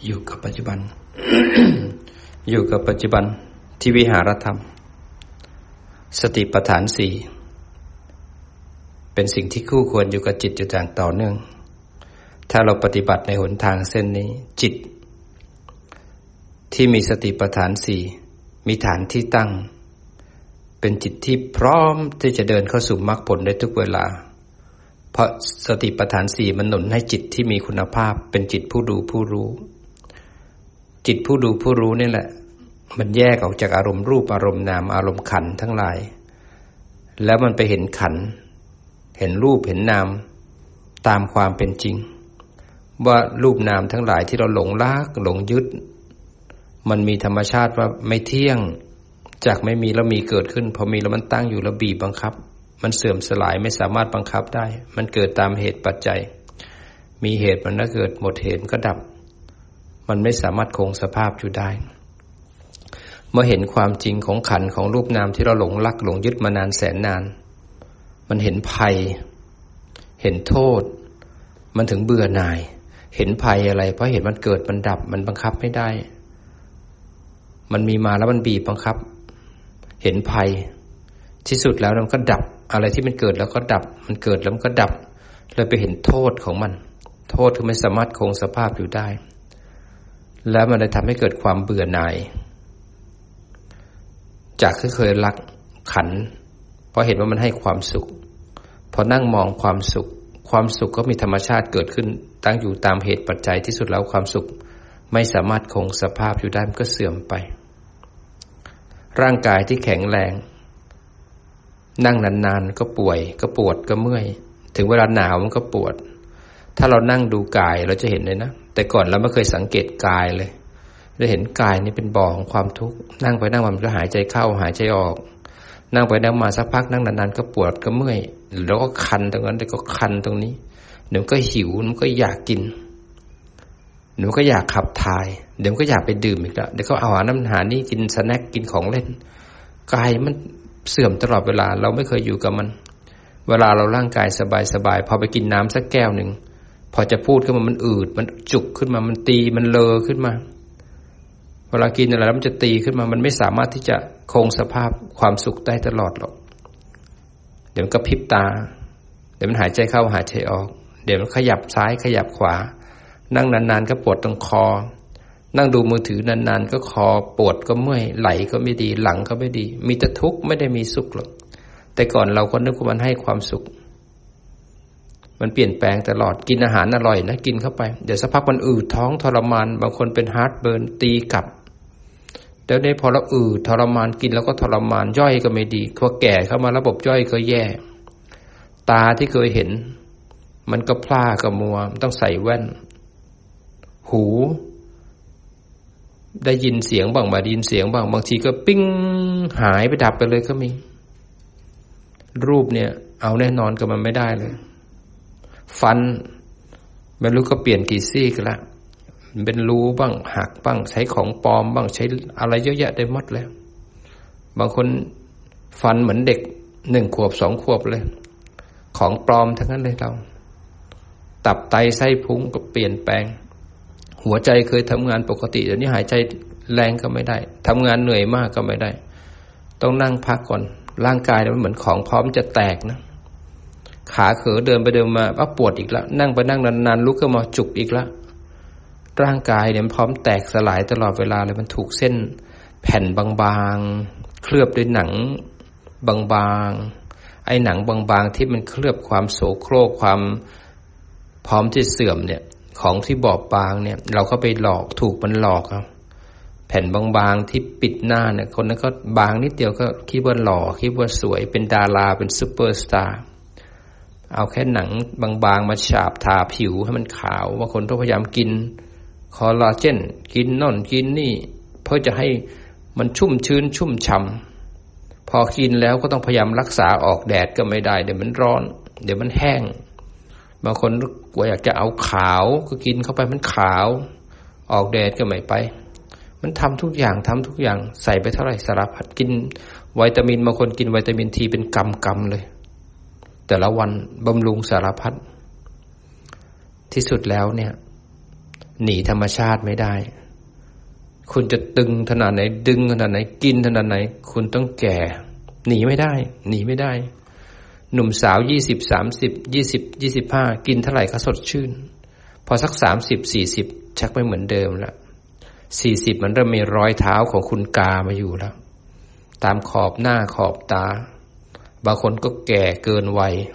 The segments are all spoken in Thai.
อยู่กับปัจจุบัน อยู่กับปัจจุบันที่วิหารธรรมสติปัฏฐานสี่เป็นสิ่งที่คู่ควรอยู่กับจิตอยู่อย่างต่อเนื่องถ้าเราปฏิบัติในหนทางเส้นนี้จิตที่มีสติปัฏฐานสี่มีฐานที่ตั้งเป็นจิตที่พร้อมที่จะเดินเข้าสู่มรรคผลได้ทุกเวลาเพราะสติปัฏฐานสี่มันหนุนให้จิตที่มีคุณภาพเป็นจิตผู้ดูผู้รู้จิตผู้ดูผู้รู้นี่แหละมันแยกออกจากอารมณ์รูปอารมณ์นามอารมณ์ขันธ์ทั้งหลายแล้วมันไปเห็นขันธ์เห็นรูปเห็นนามตามความเป็นจริงว่ารูปนามทั้งหลายที่เราหลงรักหลงยึดมันมีธรรมชาติว่าไม่เที่ยงจากไม่มีแล้วมีเกิดขึ้นพอมีแล้วมันตั้งอยู่แล้วบีบบังคับมันเสื่อมสลายไม่สามารถบังคับได้มันเกิดตามเหตุปัจจัยมีเหตุมันก็เกิดหมดเหตุก็ดับมันไม่สามารถคงสภาพอยู่ได้เมื่อเห็นความจริงของขันธ์ของรูปนามที่เราหลงรักหลงยึดมานานแสนนานมันเห็นภัยเห็นโทษมันถึงเบื่อหน่ายเห็นภัยอะไรเพราะเห็นมันเกิดมันดับมันบังคับไม่ได้มันมีมาแล้วมันบีบบังคับเห็นภัยที่สุดแล้วมันก็ดับอะไรที่มันเกิดแล้วก็ดับมันเกิดแล้วมันก็ดับเลยไปเห็นโทษของมันโทษคือไม่สามารถคงสภาพอยู่ได้แล้วมันเลยทำให้เกิดความเบื่อหน่ายจากที่เคยรักขันธ์เพราะเห็นว่ามันให้ความสุขพอนั่งมองความสุขความสุขก็มีธรรมชาติเกิดขึ้นตั้งอยู่ตามเหตุปัจจัยที่สุดแล้วความสุขไม่สามารถคงสภาพอยู่ได้มันก็เสื่อมไปร่างกายที่แข็งแรงนั่งนานๆก็ป่วยก็ปวดก็เมื่อยถึงเวลาหนาวมันก็ปวดถ้าเรานั่งดูกายเราจะเห็นเลยนะแต่ก่อนเราไม่เคยสังเกตกายเลยเราเห็นกายนี่เป็นบ่อของความทุกข์นั่งไปนั่งมามันก็หายใจเข้าหายใจออกนั่งไปนั่งมาสักพักนั่งนานๆก็ปวดก็เมื่อยแล้วก็คันตรงนั้นแล้วก็คันตรงนี้เดี๋ยวก็หิวมันก็อยากกินเดี๋ยวก็อยากขับถ่ายเดี๋ยวก็อยากไปดื่มอีกแล้วเดี๋ยวก็เอาน้ำหานี่กินสแน็คกินของเล่นกายมันเสื่อมตลอดเวลาเราไม่เคยอยู่กับมันเวลาเราร่างกายสบายๆพอไปกินน้ำสักแก้วหนึ่งพอจะพูดขึ้นมามันอืดมันจุกขึ้นมามันตีมันเลอขึ้นมาเวลากินอะไรแล้วมันจะตีขึ้นมามันไม่สามารถที่จะคงสภาพความสุขได้ตลอดหรอกเดี๋ยวมันก็พริบตาเดี๋ยวมันหายใจเข้าหายใจออกเดี๋ยวมันขยับซ้ายขยับขวานั่งนานๆก็ปวดตรงคอนั่งดูมือถือนานๆก็คอปวดก็เมื่อยไหลก็ไม่ดีหลังก็ไม่ดีมีแต่ทุกข์ไม่ได้มีสุขหรอกแต่ก่อนเราก็นึกว่ามันให้ความสุขมันเปลี่ยนแปลงตลอดกินอาหารอร่อยนะกินเข้าไปเดี๋ยวสักพักมันอืดท้องทรมานบางคนเป็นฮาร์ทเบิร์นตีกลับเดี๋ยวนี้พอเราอืดทรมานกินแล้วก็ทรมานย่อยก็ไม่ดีพอแก่เข้ามาระบบย่อยก็แย่ตาที่เคยเห็นมันก็พร่าก็มัวต้องใส่แว่นหูได้ยินเสียงบ้างไม่ได้ยินเสียงบ้างบางทีก็ปิ้งหายไปดับไปเลยก็มีรูปเนี่ยเอาแน่นอนกับมันไม่ได้เลยฟันไม่รู้ก็เปลี่ยนกี่ซี่กันละเป็นรูบ้างหักบ้างใช้ของปลอมบ้างใช้อะไรเยอะแยะได้หมดเลยบางคนฟันเหมือนเด็ก1 ขวบ2 ขวบเลยของปลอมทั้งนั้นเลยเราตับไตไส้พุงก็เปลี่ยนแปลงหัวใจเคยทำงานปกติเดี๋ยวนี้หายใจแรงก็ไม่ได้ทำงานเหนื่อยมากก็ไม่ได้ต้องนั่งพักก่อนร่างกายมันเหมือนของพร้อมจะแตกนะขาเขอเดินไปเดินมาปวดอีกแล้วนั่งไปนั่งนานๆลุกขึ้นมาจุกอีกแล้วร่างกายเนี่ยมันพร้อมแตกสลายตลอดเวลาเลยมันถูกเส้นแผ่นบางๆเคลือบด้วยหนังบางๆไอ้หนังบางๆที่มันเคลือบความโสโครกความพร้อมที่เสื่อมเนี่ยของที่บอบบางเนี่ยเราก็ไปหลอกถูกมันหลอกครับแผ่นบางๆที่ปิดหน้าเนี่ยคนนั้นก็บางนิดเดียวก็คิดว่าหล่อคิดว่าสวยเป็นดาราเป็นซุปเปอร์สตาร์เอาแค่หนังบางๆมาฉาบทาผิวให้มันขาวบางคนต้องพยายามกินคอลลาเจนกินน่นกินนี่เพื่อจะให้มันชุ่มชื้นชุ่มฉ่ำพอกินแล้วก็ต้องพยายามรักษาออกแดดก็ไม่ได้เดี๋ยวมันร้อนเดี๋ยวมันแห้งบางคนกลัวอยากจะเอาขาวก็กินเข้าไปมันขาวออกแดดก็ไม่ไปมันทำทุกอย่างใส่ไปเท่าไหร่สารพัดกินวิตามินบางคนกินวิตามินทีเป็นกำเลยแต่ละวันบำรุงสารพัดที่สุดแล้วเนี่ยหนีธรรมชาติไม่ได้คุณจะตึงขนาดไหนดึงขนาดไหนกินขนาดไหนคุณต้องแก่หนีไม่ได้หนุ่มสาว20 30 20 25กินเท่าไหร่ก็สดชื่นพอสัก30 40ชักไม่เหมือนเดิมละ40มันเริ่มมีรอยเท้าของคุณกามาอยู่แล้วตามขอบหน้าขอบตาบางคนก็แก่เกินวัย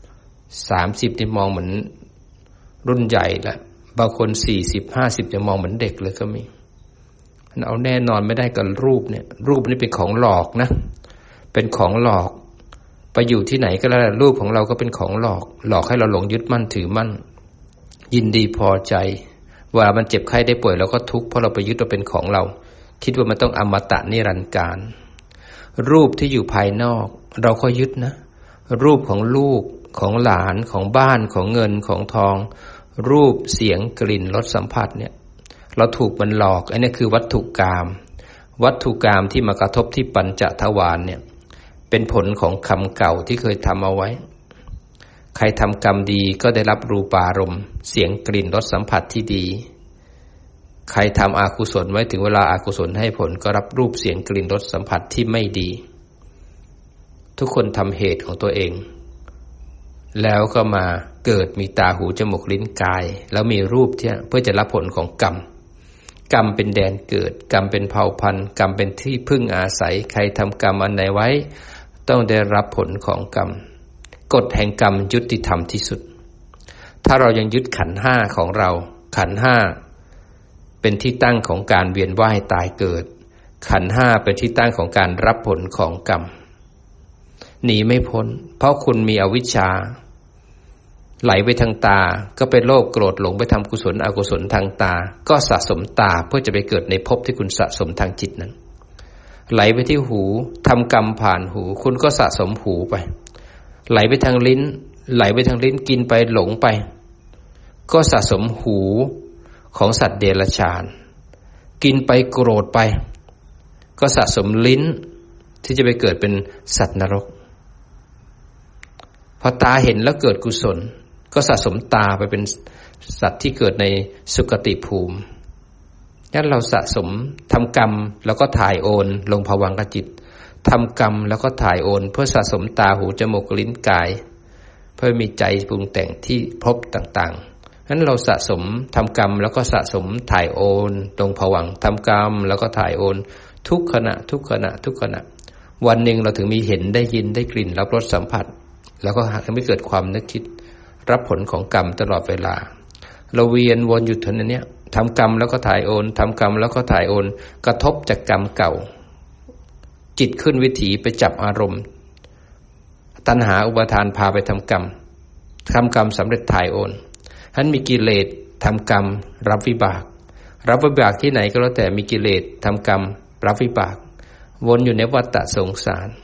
30นี่มองเหมือนรุ่นใหญ่แล้วบางคน40 50จะมองเหมือนเด็กเลยก็มีเอาแน่นอนไม่ได้กับรูปเนี่ยรูปนี่เป็นของหลอกนะเป็นของหลอกไปอยู่ที่ไหนก็แล้วรูปของเราก็เป็นของหลอกให้เราหลงยึดมั่นถือมั่นยินดีพอใจเวลามันเจ็บไข้ได้ป่วยเราก็ทุกข์เพราะเราไปยึดว่าเป็นของเราคิดว่ามันต้องอมตะนิรันดร์กาลรูปที่อยู่ภายนอกเราก็ยึดนะรูปของลูกของหลานของบ้านของเงินของทองรูปเสียงกลิ่นรสสัมผัสเนี่ยเราถูกมันหลอกอันนี้คือวัตถุกรรมที่มากระทบที่ปัญจทวารเนี่ยเป็นผลของกรรมเก่าที่เคยทำเอาไว้ใครทำกรรมดีก็ได้รับรูปารมณ์เสียงกลิ่นรสสัมผัสที่ดีใครทำอกุศลไว้ถึงเวลาอกุศลให้ผลก็รับรูปเสียงกลิ่นรสสัมผัสที่ไม่ดีทุกคนทำเหตุของตัวเองแล้วก็มาเกิดมีตาหูจมูกลิ้นกายแล้วมีรูปที่เพื่อจะรับผลของกรรมเป็นแดนเกิดกรรมเป็นเผ่าพันธุ์กรรมเป็นที่พึ่งอาศัยใครทำกรรมอันใดไว้ต้องได้รับผลของกรรมกฎแห่งกรรมยุติธรรมที่สุดถ้าเรายังยึดขันธ์5ของเราขันธ์5เป็นที่ตั้งของการเวียนว่ายตายเกิดขันธ์5เป็นที่ตั้งของการรับผลของกรรมหนีไม่พ้นเพราะคุณมีอวิชชาไหลไปทางตาก็เป็นโลภโกรธหลงไปทำกุศลอกุศลทางตาก็สะสมตาเพื่อจะไปเกิดในภพที่คุณสะสมทางจิตนั้นไหลไปที่หูทำกรรมผ่านหูคุณก็สะสมหูไปไหลไปทางลิ้นกินไปหลงไปก็สะสมหูของสัตว์เดรัจฉานกินไปโกรธไปก็สะสมลิ้นที่จะไปเกิดเป็นสัตว์นรกพอตาเห็นแล้วเกิดกุศลก็สะสมตาไปเป็นสัตว์ที่เกิดในสุคติภูมิงั้นเราสะสมทำกรรมแล้วก็ถ่ายโอนลงภวังคจิตทำกรรมแล้วก็ถ่ายโอนเพื่อสะสมตาหูจมูกลิ้นกายเพื่อมีใจปรุงแต่งที่พบต่างๆงั้นเราสะสมทำกรรมแล้วก็สะสมถ่ายโอนลงภวังค์ทำกรรมแล้วก็ถ่ายโอนทุกขณะวันหนึ่งเราถึงมีเห็นได้ยินได้กลิ่นรับรสสัมผัสแล้วก็ทำให้เกิดความนึกคิดรับผลของกรรมตลอดเวลาเราเวียนวนอยู่เท่านั้นเนี่ยทำกรรมแล้วก็ถ่ายโอนทำกรรมแล้วก็ถ่ายโอนกระทบจากกรรมเก่าจิตขึ้นวิถีไปจับอารมณ์ตัณหาอุปาทานพาไปทำกรรมสำเร็จถ่ายโอนท่านมีกิเลสทำกรรมรับวิบากที่ไหนก็แล้วแต่มีกิเลสทำกรรมรับวิบากวนอยู่ในวัฏฏะสงสาร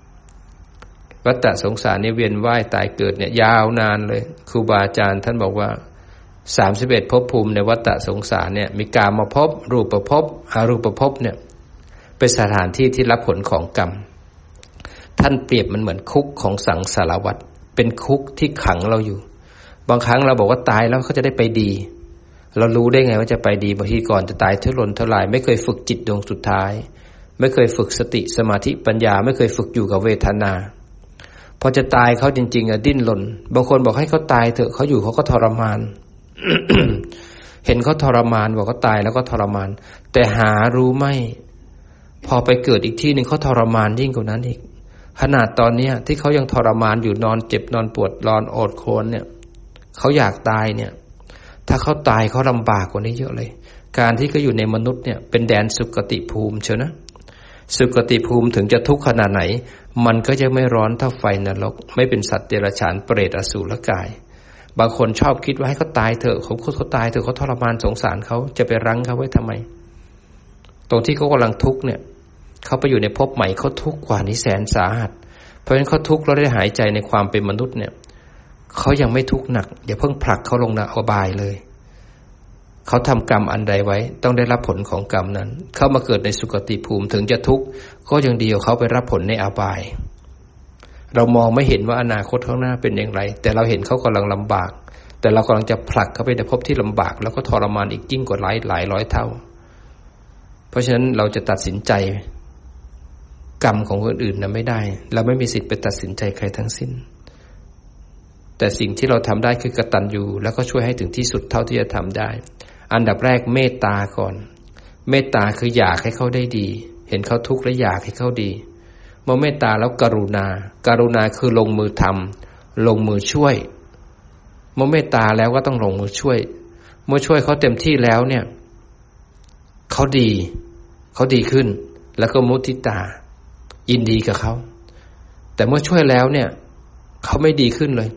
เนี่ยเวียนว่ายตายเกิดเนี่ยยาวนานเลยครูบาอาจารย์ท่านบอกว่า31ภพภูมิในวัฏฏะสงสารเนี่ยมีกามภพรูปภพอรูปภพเนี่ยเป็นสถานที่ที่รับผลของกรรมท่านเปรียบมันเหมือนคุกของสังสารวัฏเป็นคุกที่ขังเราอยู่บางครั้งเราบอกว่าตายแล้วเขาจะได้ไปดีเรารู้ได้ไงว่าจะไปดีบางทีก่อนจะตายเท่าไหร่ไม่เคยฝึกจิตดวงสุดท้ายไม่เคยฝึกสติสมาธิปัญญาไม่เคยฝึกอยู่กับเวทนาพอจะตายเขาจริงๆดิ้นรนบางคนบอกให้เขาตายเถอะเขาอยู่เขาก็ทรมาน เห็นเขาทรมานบอกเขาตายแล้วก็ทรมานแต่หารู้ไหมพอไปเกิดอีกที่นึงเขาทรมานยิ่งกว่านั้นอีกขนาดตอนนี้ที่เขายังทรมานอยู่นอนเจ็บนอนปวดนอนโอดครวญเนี่ยเขาอยากตายเนี่ยถ้าเขาตายเขาลำบากกว่านี้เยอะเลยการที่เขาอยู่ในมนุษย์เนี่ยเป็นแดนสุคติภูมิเชียวนะสุคติภูมิถึงจะทุกข์ขนาดไหนมันก็จะไม่ร้อนเท่าไฟนรกไม่เป็นสัตว์เดรัจฉานเปรตอสูรกายบางคนชอบคิดว่าให้เขาตายเถอะเขาตายเถอะเขาทรมานสงสารเขาจะไปรั้งเขาไว้ทำไมตรงที่เขากำลังทุกข์เนี่ยเขาไปอยู่ในภพใหม่เขาทุกข์กว่านี้แสนสาหัสเพราะฉะนั้นเขาทุกข์แล้วได้หายใจในความเป็นมนุษย์เนี่ยเขายังไม่ทุกข์หนักอย่าเพิ่งผลักเขาลงนรกอบายเลยเขาทำกรรมอันใดไว้ต้องได้รับผลของกรรมนั้นเข้ามาเกิดในสุคติภูมิถึงจะทุกข์ก็ยังดีกว่าเขาไปรับผลในอบายเรามองไม่เห็นว่าอนาคตข้างหน้าเป็นอย่างไรแต่เราเห็นเขากำลังลำบากแต่เรากำลังจะผลักเข้าไปในภพที่ลำบากแล้วก็ทรมานอีกยิ่งกว่าหลายร้อยเท่าเพราะฉะนั้นเราจะตัดสินใจกรรมของคนอื่นนะไม่ได้เราไม่มีสิทธิ์ไปตัดสินใจใครทั้งสิ้นแต่สิ่งที่เราทำได้คือกตัญญูแล้วก็ช่วยให้ถึงที่สุดเท่าที่จะทำได้อันดับแรกเมตตาก่อนเมตตาคืออยากให้เขาได้ดีเห็นเขาทุกข์และอยากให้เขาดีเมื่อเมตตาแล้วกรุณาคือลงมือทำลงมือช่วยเมื่อเมตตาแล้วก็ต้องลงมือช่วยเมื่อช่วยเขาเต็มที่แล้วเนี่ยเขาดีขึ้นแล้วก็มุทิตายินดีกับเขาแต่เมื่อช่วยแล้วเนี่ยเขาไม่ดีขึ้นเลย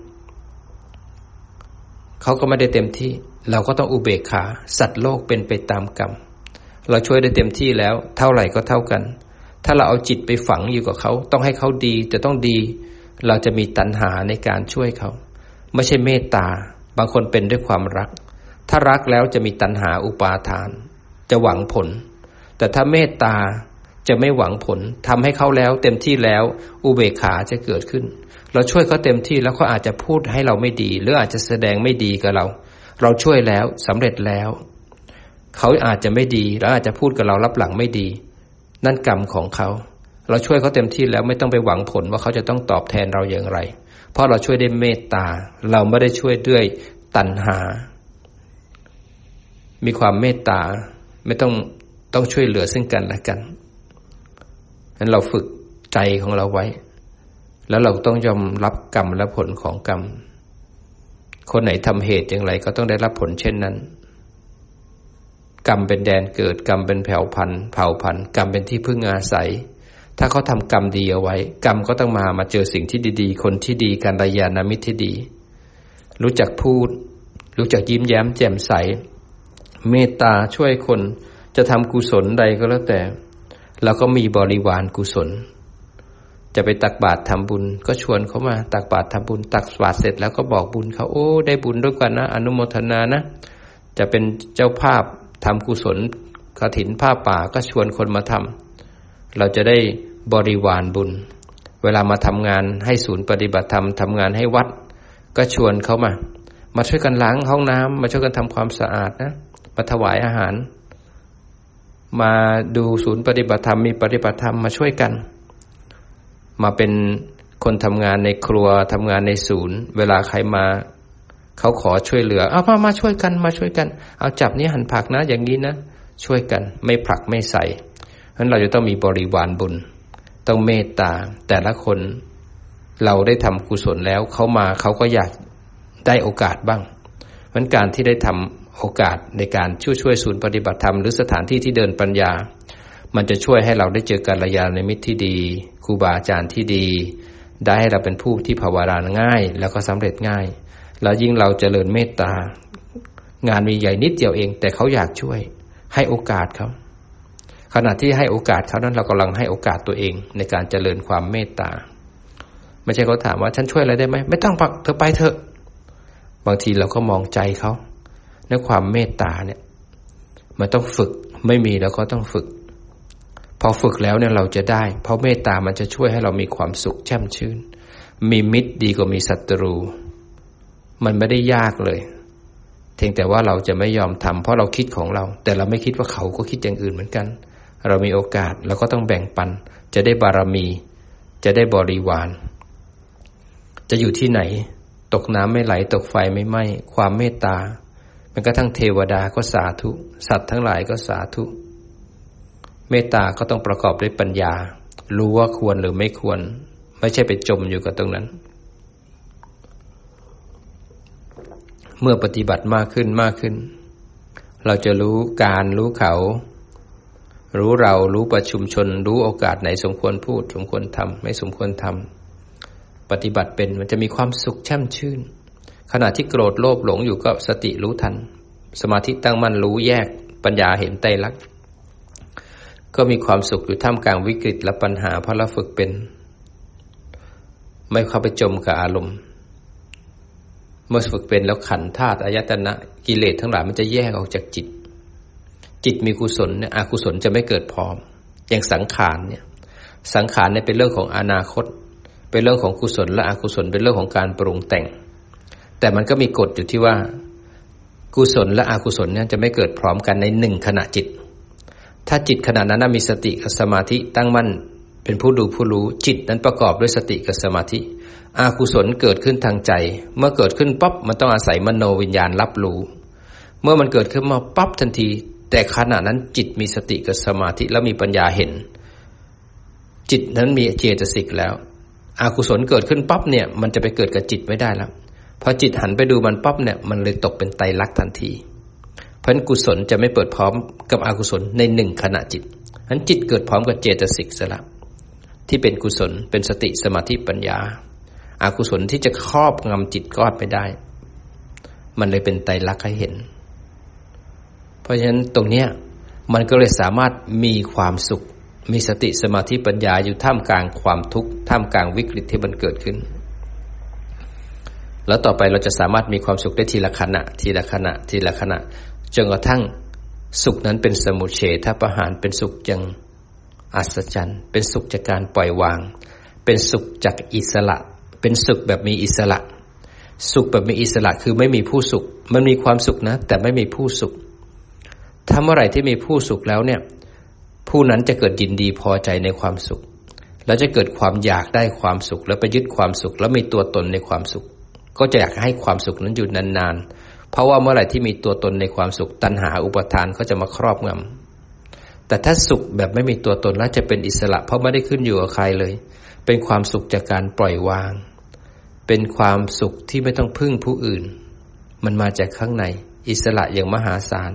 เขาก็ไม่ได้เต็มที่เราก็ต้องอุเบกขาสัตว์โลกเป็นไปตามกรรมเราช่วยได้เต็มที่แล้วเท่าไหร่ก็เท่ากันถ้าเราเอาจิตไปฝังอยู่กับเขาต้องให้เขาดีจะต้องดีเราจะมีตัณหาในการช่วยเขาไม่ใช่เมตตาบางคนเป็นด้วยความรักถ้ารักแล้วจะมีตัณหาอุปาทานจะหวังผลแต่ถ้าเมตตาจะไม่หวังผลทำให้เขาแล้วเต็มที่แล้วอุเบกขาจะเกิดขึ้นเราช่วยเขาเต็มที่แล้วเขาอาจจะพูดให้เราไม่ดีหรืออาจจะแสดงไม่ดีกับเราช่วยแล้วสำเร็จแล้วเขาอาจจะไม่ดีแล้วอาจจะพูดกับเรารับหลังไม่ดีนั่นกรรมของเขาเราช่วยเขาเต็มที่แล้วไม่ต้องไปหวังผลว่าเขาจะต้องตอบแทนเราอย่างไรเพราะเราช่วยด้วยเมตตาเราไม่ได้ช่วยด้วยตัณหามีความเมตตาไม่ต้องช่วยเหลือซึ่งกันและกันงั้นเราฝึกใจของเราไว้แล้วเราต้องยอมรับกรรมและผลของกรรมคนไหนทำเหตุอย่างไรก็ต้องได้รับผลเช่นนั้นกรรมเป็นแดนเกิดกรรมเป็นเผ่าพันธุ์กรรมเป็นที่พึ่งอาศัยถ้าเขาทำกรรมดีเอาไว้กรรมก็ต้องมาเจอสิ่งที่ดีๆคนที่ดีกัลยาณมิตรที่ดีรู้จักพูดรู้จักยิ้มแย้มแจ่มใสเมตตาช่วยคนจะทำกุศลใดก็แล้วแต่แล้วก็มีบริวารกุศลจะไปตักบาตรทำบุญก็ชวนเขามาตักบาตรทำบุญตักบาตรเสร็จแล้วก็บอกบุญเขาโอ้ได้บุญด้วยกันนะอนุโมทนานะจะเป็นเจ้าภาพทำกุศลกฐินผ้าป่าก็ชวนคนมาทำเราจะได้บริวารบุญเวลามาทำงานให้ศูนย์ปฏิบัติธรรมทำงานให้วัดก็ชวนเขามาช่วยกันล้างห้องน้ำมาช่วยกันทำความสะอาดนะมาถวายอาหารมาดูศูนย์ปฏิบัติธรรมมีปฏิบัติธรรมมาช่วยกันมาเป็นคนทำงานในครัวทำงานในศูนย์เวลาใครมาเขาขอช่วยเหลือเอามาช่วยกันเอาจับนี้หั่นผักนะอย่างนี้นะช่วยกันไม่ผลักไม่ใส่เพราะฉะนั้นเราจะต้องมีบริวารบุญต้องเมตตาแต่ละคนเราได้ทำกุศลแล้วเขามาเขาก็อยากได้โอกาสบ้างเพราะฉะนั้นการที่ได้ทำโอกาสในการช่วยศูนย์ปฏิบัติธรรมหรือสถานที่ที่เดินปัญญามันจะช่วยให้เราได้เจอกัลยาณมิตรที่ดีครูบาอาจารย์ที่ดีได้ให้เราเป็นผู้ที่ภาวนาง่ายแล้วก็สำเร็จง่ายแล้วยิ่งเราเจริญเมตตางานมีใหญ่นิดเดียวเองแต่เขาอยากช่วยให้โอกาสเขาขณะที่ให้โอกาสเขานั้นเรากำลังให้โอกาสตัวเองในการเจริญความเมตตาไม่ใช่เขาถามว่าฉันช่วยอะไรได้ไหมไม่ต้องปักเธอไปเถอะบางทีเราก็มองใจเขาในความเมตตาเนี่ยมันต้องฝึกไม่มีแล้วก็ต้องฝึกพอฝึกแล้วเนี่ยเราจะได้เพราะเมตตามันจะช่วยให้เรามีความสุขแช่มชื่นมีมิตรดีกว่ามีศัตรูมันไม่ได้ยากเลยเพียงแต่ว่าเราจะไม่ยอมทำเพราะเราคิดของเราแต่เราไม่คิดว่าเขาก็คิดอย่างอื่นเหมือนกันเรามีโอกาสเราก็ต้องแบ่งปันจะได้บารมีจะได้บริวารจะอยู่ที่ไหนตกน้ำไม่ไหลตกไฟไม่ไหม้ความเมตตามันก็ทั้งเทวดาก็สาธุสัตว์ทั้งหลายก็สาธุเมตตาก็ต้องประกอบด้วยปัญญารู้ว่าควรหรือไม่ควรไม่ใช่ไปจมอยู่กับตรงนั้นเมื่อปฏิบัติมากขึ้นเราจะรู้การรู้เขารู้เรารู้ประชุมชนรู้โอกาสไหนสมควรพูดสมควรทำไม่สมควรทำปฏิบัติเป็นมันจะมีความสุขแช่มชื่นขณะที่โกรธโลภหลงอยู่ก็สติรู้ทันสมาธิตั้งมั่นรู้แยกปัญญาเห็นไตรลักษณ์ก็มีความสุขอยู่ท่ามกลางวิกฤตและปัญหาเพราะเราฝึกเป็นไม่เข้าไปจมกับอารมณ์เมื่อฝึกเป็นแล้วขันธ์ธาตุอายตนะกิเลสทั้งหลายมันจะแยกออกจากจิตมีกุศลเนี่ยอกุศลจะไม่เกิดพร้อมอย่างสังขารเนี่ยเป็นเรื่องของอนาคตเป็นเรื่องของกุศลและอกุศลเป็นเรื่องของการปรุงแต่งแต่มันก็มีกฎอยู่ที่ว่ากุศลและอกุศลเนี่ยจะไม่เกิดพร้อมกันในหนึ่งขณะจิตถ้าจิตขณะนั้นมีสติกับสมาธิตั้งมั่นเป็นผู้ดูผู้รู้จิตนั้นประกอบด้วยสติกับสมาธิอกุศลเกิดขึ้นทางใจเมื่อเกิดขึ้นปั๊บมันต้องอาศัยมโนวิญญาณรับรู้เมื่อมันเกิดขึ้นมาปั๊บทันทีแต่ขณะนั้นจิตมีสติกับสมาธิแล้วมีปัญญาเห็นจิตนั้นมีเจตสิกแล้วอกุศลเกิดขึ้นปั๊บเนี่ยมันจะไปเกิดกับจิตไม่ได้แล้วพอจิตหันไปดูมันปั๊บเนี่ยมันเลยตกเป็นไตรลักษณ์ทันทีเพราะฉะนั้นกุศลจะไม่เปิดพร้อมกับอกุศลในหนึ่งขณะจิตฉะนั้นจิตเกิดพร้อมกับเจตสิกซะละที่เป็นกุศลเป็นสติสมาธิปัญญาอกุศลที่จะครอบงำจิตก็ไม่ได้มันเลยเป็นไตรลักษณ์ให้เห็นเพราะฉะนั้นตรงเนี้ยมันก็เลยสามารถมีความสุขมีสติสมาธิปัญญาอยู่ท่ามกลางความทุกข์ท่ามกลางวิกฤตที่มันเกิดขึ้นแล้วต่อไปเราจะสามารถมีความสุขได้ทีละขณะทีละขณะทีละขณะจนกระทั่งสุขนั้นเป็นสมุเฉทประหารเป็นสุขอย่างอัศจรรย์เป็นสุขจากการปล่อยวางเป็นสุขจากอิสระเป็นสุขแบบมีอิสระสุขแบบมีอิสระคือไม่มีผู้สุขมันมีความสุขนะแต่ไม่มีผู้สุขถ้าเมื่อไหร่ที่มีผู้สุขแล้วเนี่ยผู้นั้นจะเกิดยินดีพอใจในความสุขแล้วจะเกิดความอยากได้ความสุขแล้วไปยึดความสุขแล้วมีตัวตนในความสุขก็จะอยากให้ความสุขนั้นอยู่นานๆเพราะว่าเมื่อไหร่ที่มีตัวตนในความสุขตัณหาอุปทานก็จะมาครอบงำแต่ถ้าสุขแบบไม่มีตัวตนแล้วจะเป็นอิสระเพราะไม่ได้ขึ้นอยู่กับใครเลยเป็นความสุขจากการปล่อยวางเป็นความสุขที่ไม่ต้องพึ่งผู้อื่นมันมาจากข้างในอิสระอย่างมหาศาล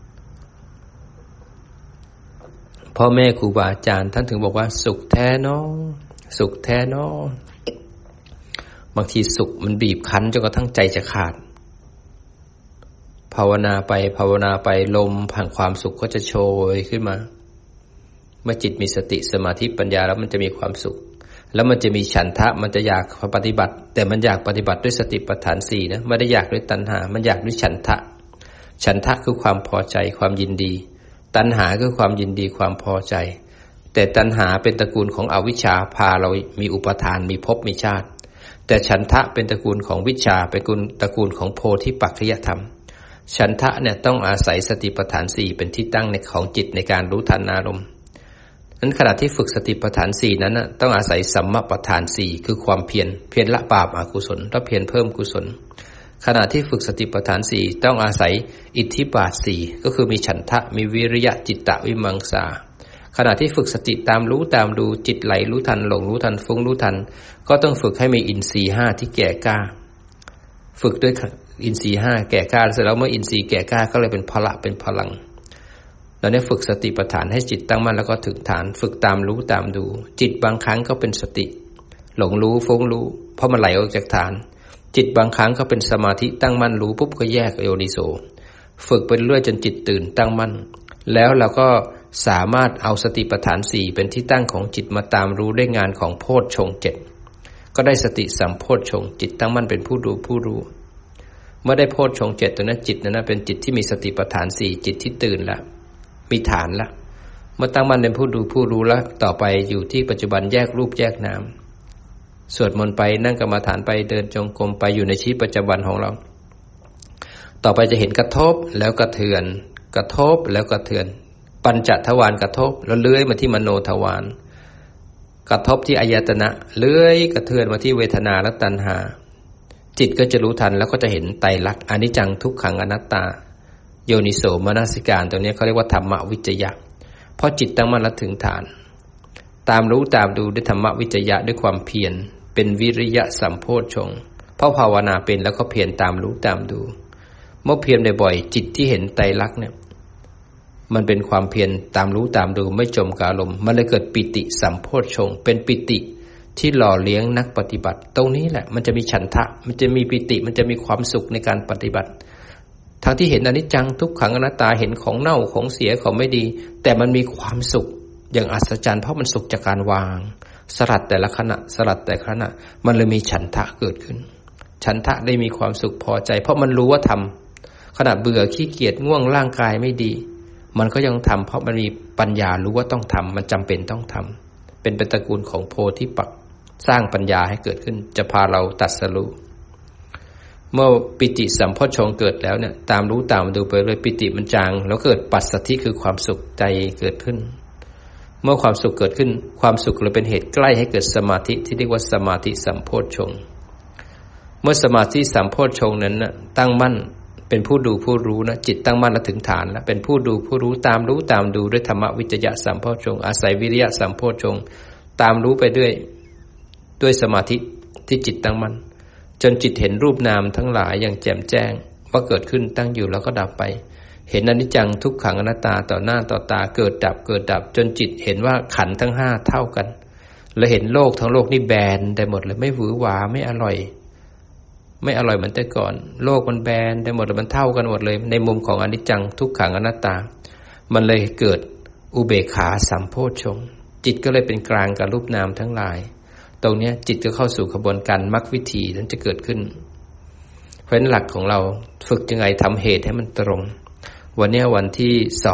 พ่อแม่ครูบาอาจารย์ท่านถึงบอกว่าสุขแท้เนาะสุขแท้เนาะบางทีสุขมันบีบคั้นจนกระทั่งใจจะขาดภาวนาไปภาวนาไปลมผ่านความสุขก็จะโชยขึ้นมาเมื่อจิตมีสติสมาธิปัญญาแล้วมันจะมีความสุขแล้วมันจะมีฉันทะมันจะอยากปฏิบัติแต่มันอยากปฏิบัติด้วยสติปัฏฐานสี่นะไม่ได้อยากด้วยตัณหามันอยากด้วยฉันทะฉันทะคือความพอใจความยินดีตัณหาคือความยินดีความพอใจแต่ตัณหาเป็นตระกูลของอวิชชาพาเรามีอุปทานมีภพมีชาติแต่ฉันทะเป็นตระกูลของวิชชาเป็นตระกูลของโพธิปัจจยธรรมฉันทะเนี่ยต้องอาศัยสติปัฏฐานสี่เป็นที่ตั้งในของจิตในการรู้ทันอารมณ์นั้นขณะที่ฝึกสติปัฏฐานสี่นั้นต้องอาศัยสัมมาปัฏฐานสี่คือความเพียรละบาปอกุศลและเพียรเพิ่มกุศลขณะที่ฝึกสติปัฏฐานสี่ต้องอาศัยอิทธิบาทสี่ก็คือมีฉันทะมีวิริยะจิตตะวิมังสาขณะที่ฝึกสติตามรู้ตามดูจิตไหลรู้ทันหลงรู้ทันฟุ้งรู้ทันก็ต้องฝึกให้มีอินทรีย์ห้าที่แก่กล้าฝึกด้วยอินทรีย์ห้าแก่กล้าเสร็จแล้วเมื่ออินทรีย์แก่กล้าก็เลยเป็นพละเป็นพลังเราเนี่ยฝึกสติปัฏฐานให้จิตตั้งมั่นแล้วก็ถึงฐานฝึกตามรู้ตามดูจิตบางครั้งก็เป็นสติหลงรู้ฟุ้งรู้เพราะมันไหลออกจากฐานจิตบางครั้งก็เป็นสมาธิตั้งมั่นรู้ปุ๊บก็แยกโยนิโสฝึกไปเรื่อยจนจิตตื่นตั้งมั่นแล้วเราก็สามารถเอาสติปัฏฐานสี่เป็นที่ตั้งของจิตมาตามรู้ได้งานของโพชฌงค์เจ็ดก็ได้สติสัมโพชฌงค์จิตตั้งมั่นเป็นผู้ดูผู้รู้เมื่อได้โพชฌงค์เจ็ดตัวนั้นจิตนั้นเป็นจิตที่มีสติปัฏฐานสี่จิตที่ตื่นแล้วมีฐานแล้วเมื่อตั้งมั่นเป็นผู้ดูผู้รู้แล้วต่อไปอยู่ที่ปัจจุบันแยกรูปแยกนามสวดมนต์ไปนั่งกรรมฐานไปเดินจงกรมไปอยู่ในชีวิตประจำวันของเราต่อไปจะเห็นกระทบแล้วกระเทือนกระทบแล้วกระเทือนปัญจทวารกระทบแล้วเลื้อยมาที่มโนทวารกระทบที่อายตนะเลื้อยกระเทือนมาที่เวทนาและตัณหาจิตก็จะรู้ทันแล้วก็จะเห็นไตรลักษณ์อนิจจังทุกขังอนัตตาโยนิโสมนสิการตัวนี้เขาเรียกว่าธรรมวิจยะเพราะจิตตั้งมั่นและถึงฐานตามรู้ตามดูด้วยธรรมวิจยะด้วยความเพียรเป็นวิริยะสัมโพชฌงค์เพราะภาวนาเป็นแล้วก็เพียรตามรู้ตามดูเมื่อเพียรบ่อยๆจิตที่เห็นไตรลักษณ์เนี่ยมันเป็นความเพียรตามรู้ตามดูไม่จมกับอารมณ์มันเลยเกิดปิติสัมโพชฌงค์เป็นปิติที่หล่อเลี้ยงนักปฏิบัติตรงนี้แหละมันจะมีฉันทะมันจะมีปิติมันจะมีความสุขในการปฏิบัติทั้งที่เห็นอนิจจังทุกขังอนัตตาเห็นของเน่าของเสียของไม่ดีแต่มันมีความสุขอย่างอัศจรรย์เพราะมันสุขจากการวางสลัดแต่ละขณะสลัดแต่ขณะมันเลยมีฉันทะเกิดขึ้นฉันทะได้มีความสุขพอใจเพราะมันรู้ว่าทำขณะเบื่อขี้เกียจง่วงร่างกายไม่ดีมันก็ยังทำเพราะมันมีปัญญารู้ว่าต้องทำมันจำเป็นต้องทำเป็นตระกูลของโพธิปักษ์สร้างปัญญาให้เกิดขึ้นจะพาเราตรัสรู้เมื่อปิติสัมโพชฌงค์เกิดแล้วเนี่ยตามรู้ตามดูไปเลยปิติมันจางแล้วเกิดปัสสัทธิคือความสุขใจเกิดขึ้นเมื่อความสุขเกิดขึ้นความสุขเลยเป็นเหตุใกล้ให้เกิดสมาธิที่เรียกว่าสมาธิสัมโพชฌงค์เมื่อสมาธิสัมโพชฌงค์นั้นนะตั้งมั่นเป็นผู้ดูผู้รู้นะจิตตั้งมั่นและถึงฐานแล้วเป็นผู้ดูผู้รู้ตามดูด้วยธรรมวิจยะสัมโพชฌงค์อาศัยวิริยะสัมโพชฌงค์ตามรู้ไปด้วยสมาธิที่จิตตั้งมั่นจนจิตเห็นรูปนามทั้งหลายอย่างแจ่มแจ้งว่าเกิดขึ้นตั้งอยู่แล้วก็ดับไปเห็นอนิจจังทุกขังอนัตตาต่อหน้าต่อตาเกิดดับจนจิตเห็นว่าขันธ์ทั้งห้าเท่ากันและเห็นโลกทั้งโลกนี่แบนได้หมดเลยไม่หวือหวาไม่อร่อยเหมือนแต่ก่อนโลกมันแบนได้หมดเลยมันเท่ากันหมดเลยในมุมของอนิจจังทุกขังอนัตตามันเลยเกิดอุเบกขาสัมโพชฌงค์จิตก็เลยเป็นกลางกับรูปนามทั้งหลายตรงนี้จิตก็เข้าสู่กระบวนการมรรควิธีนั้นจะเกิดขึ้นเพราะฉะนั้นหลักของเราฝึกยังไงทำเหตุให้มันตรงวันนี้วันที่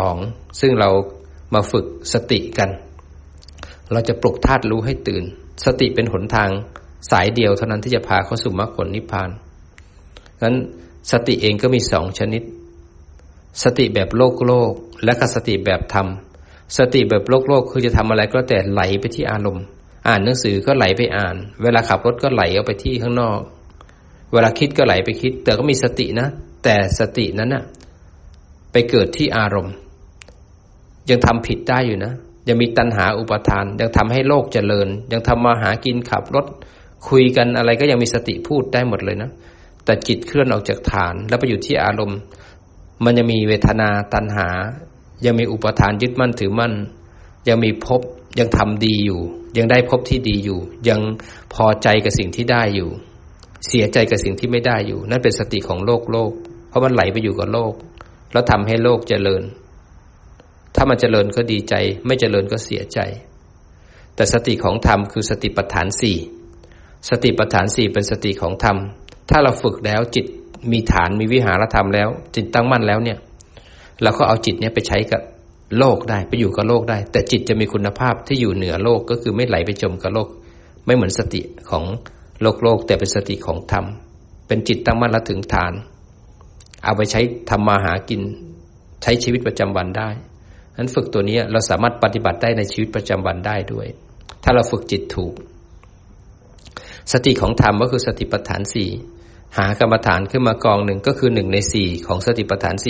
2ซึ่งเรามาฝึกสติกันเราจะปลุกธาตุรู้ให้ตื่นสติเป็นหนทางสายเดียวเท่านั้นที่จะพาเข้าสู่มรรคผลนิพพานงั้นสติเองก็มี2ชนิดสติแบบโลกและก็สติแบบธรรมสติแบบโลกคือจะทำอะไรก็แต่ไหลไปที่อารมณ์อ่านหนังสือก็ไหลไปอ่านเวลาขับรถก็ไหลออกไปที่ข้างนอกเวลาคิดก็ไหลไปคิดแต่ก็มีสตินะแต่สตินั้นน่ะไปเกิดที่อารมณ์ยังทำผิดได้อยู่นะยังมีตัณหาอุปาทานยังทำให้โลกเจริญยังทำมาหากินขับรถคุยกันอะไรก็ยังมีสติพูดได้หมดเลยนะแต่จิตเคลื่อนออกจากฐานแล้วไปอยู่ที่อารมณ์มันยังมีเวทนาตัณหายังมีอุปาทานยึดมั่นถือมั่นยังมีภพยังทำดีอยู่ยังได้ภพที่ดีอยู่ยังพอใจกับสิ่งที่ได้อยู่เสียใจกับสิ่งที่ไม่ได้อยู่นั่นเป็นสติของโลกเพราะมันไหลไปอยู่กับโลกแล้วทำให้โลกเจริญถ้ามันเจริญก็ดีใจไม่เจริญก็เสียใจแต่สติของธรรมคือสติปัฏฐาน4สติปัฏฐาน4เป็นสติของธรรมถ้าเราฝึกแล้วจิตมีฐานมีวิหารธรรมแล้วจิตตั้งมั่นแล้วเนี่ยเราก็เอาจิตเนี้ยไปใช้กับโลกได้ไปอยู่กับโลกได้แต่จิตจะมีคุณภาพที่อยู่เหนือโลกก็คือไม่ไหลไปจมกับโลกไม่เหมือนสติของโลกแต่เป็นสติของธรรมเป็นจิตตั้งมั่นและถึงฐานเอาไปใช้ทำมาหากินใช้ชีวิตประจำวันได้นั้นฝึกตัวนี้เราสามารถปฏิบัติได้ในชีวิตประจำวันได้ด้วยถ้าเราฝึกจิตถูกสติของธรรมก็คือสติปัฏฐาน4หากรรมฐานขึ้นมากองหนึ่งก็คือ1ใน4ของสติปัฏฐาน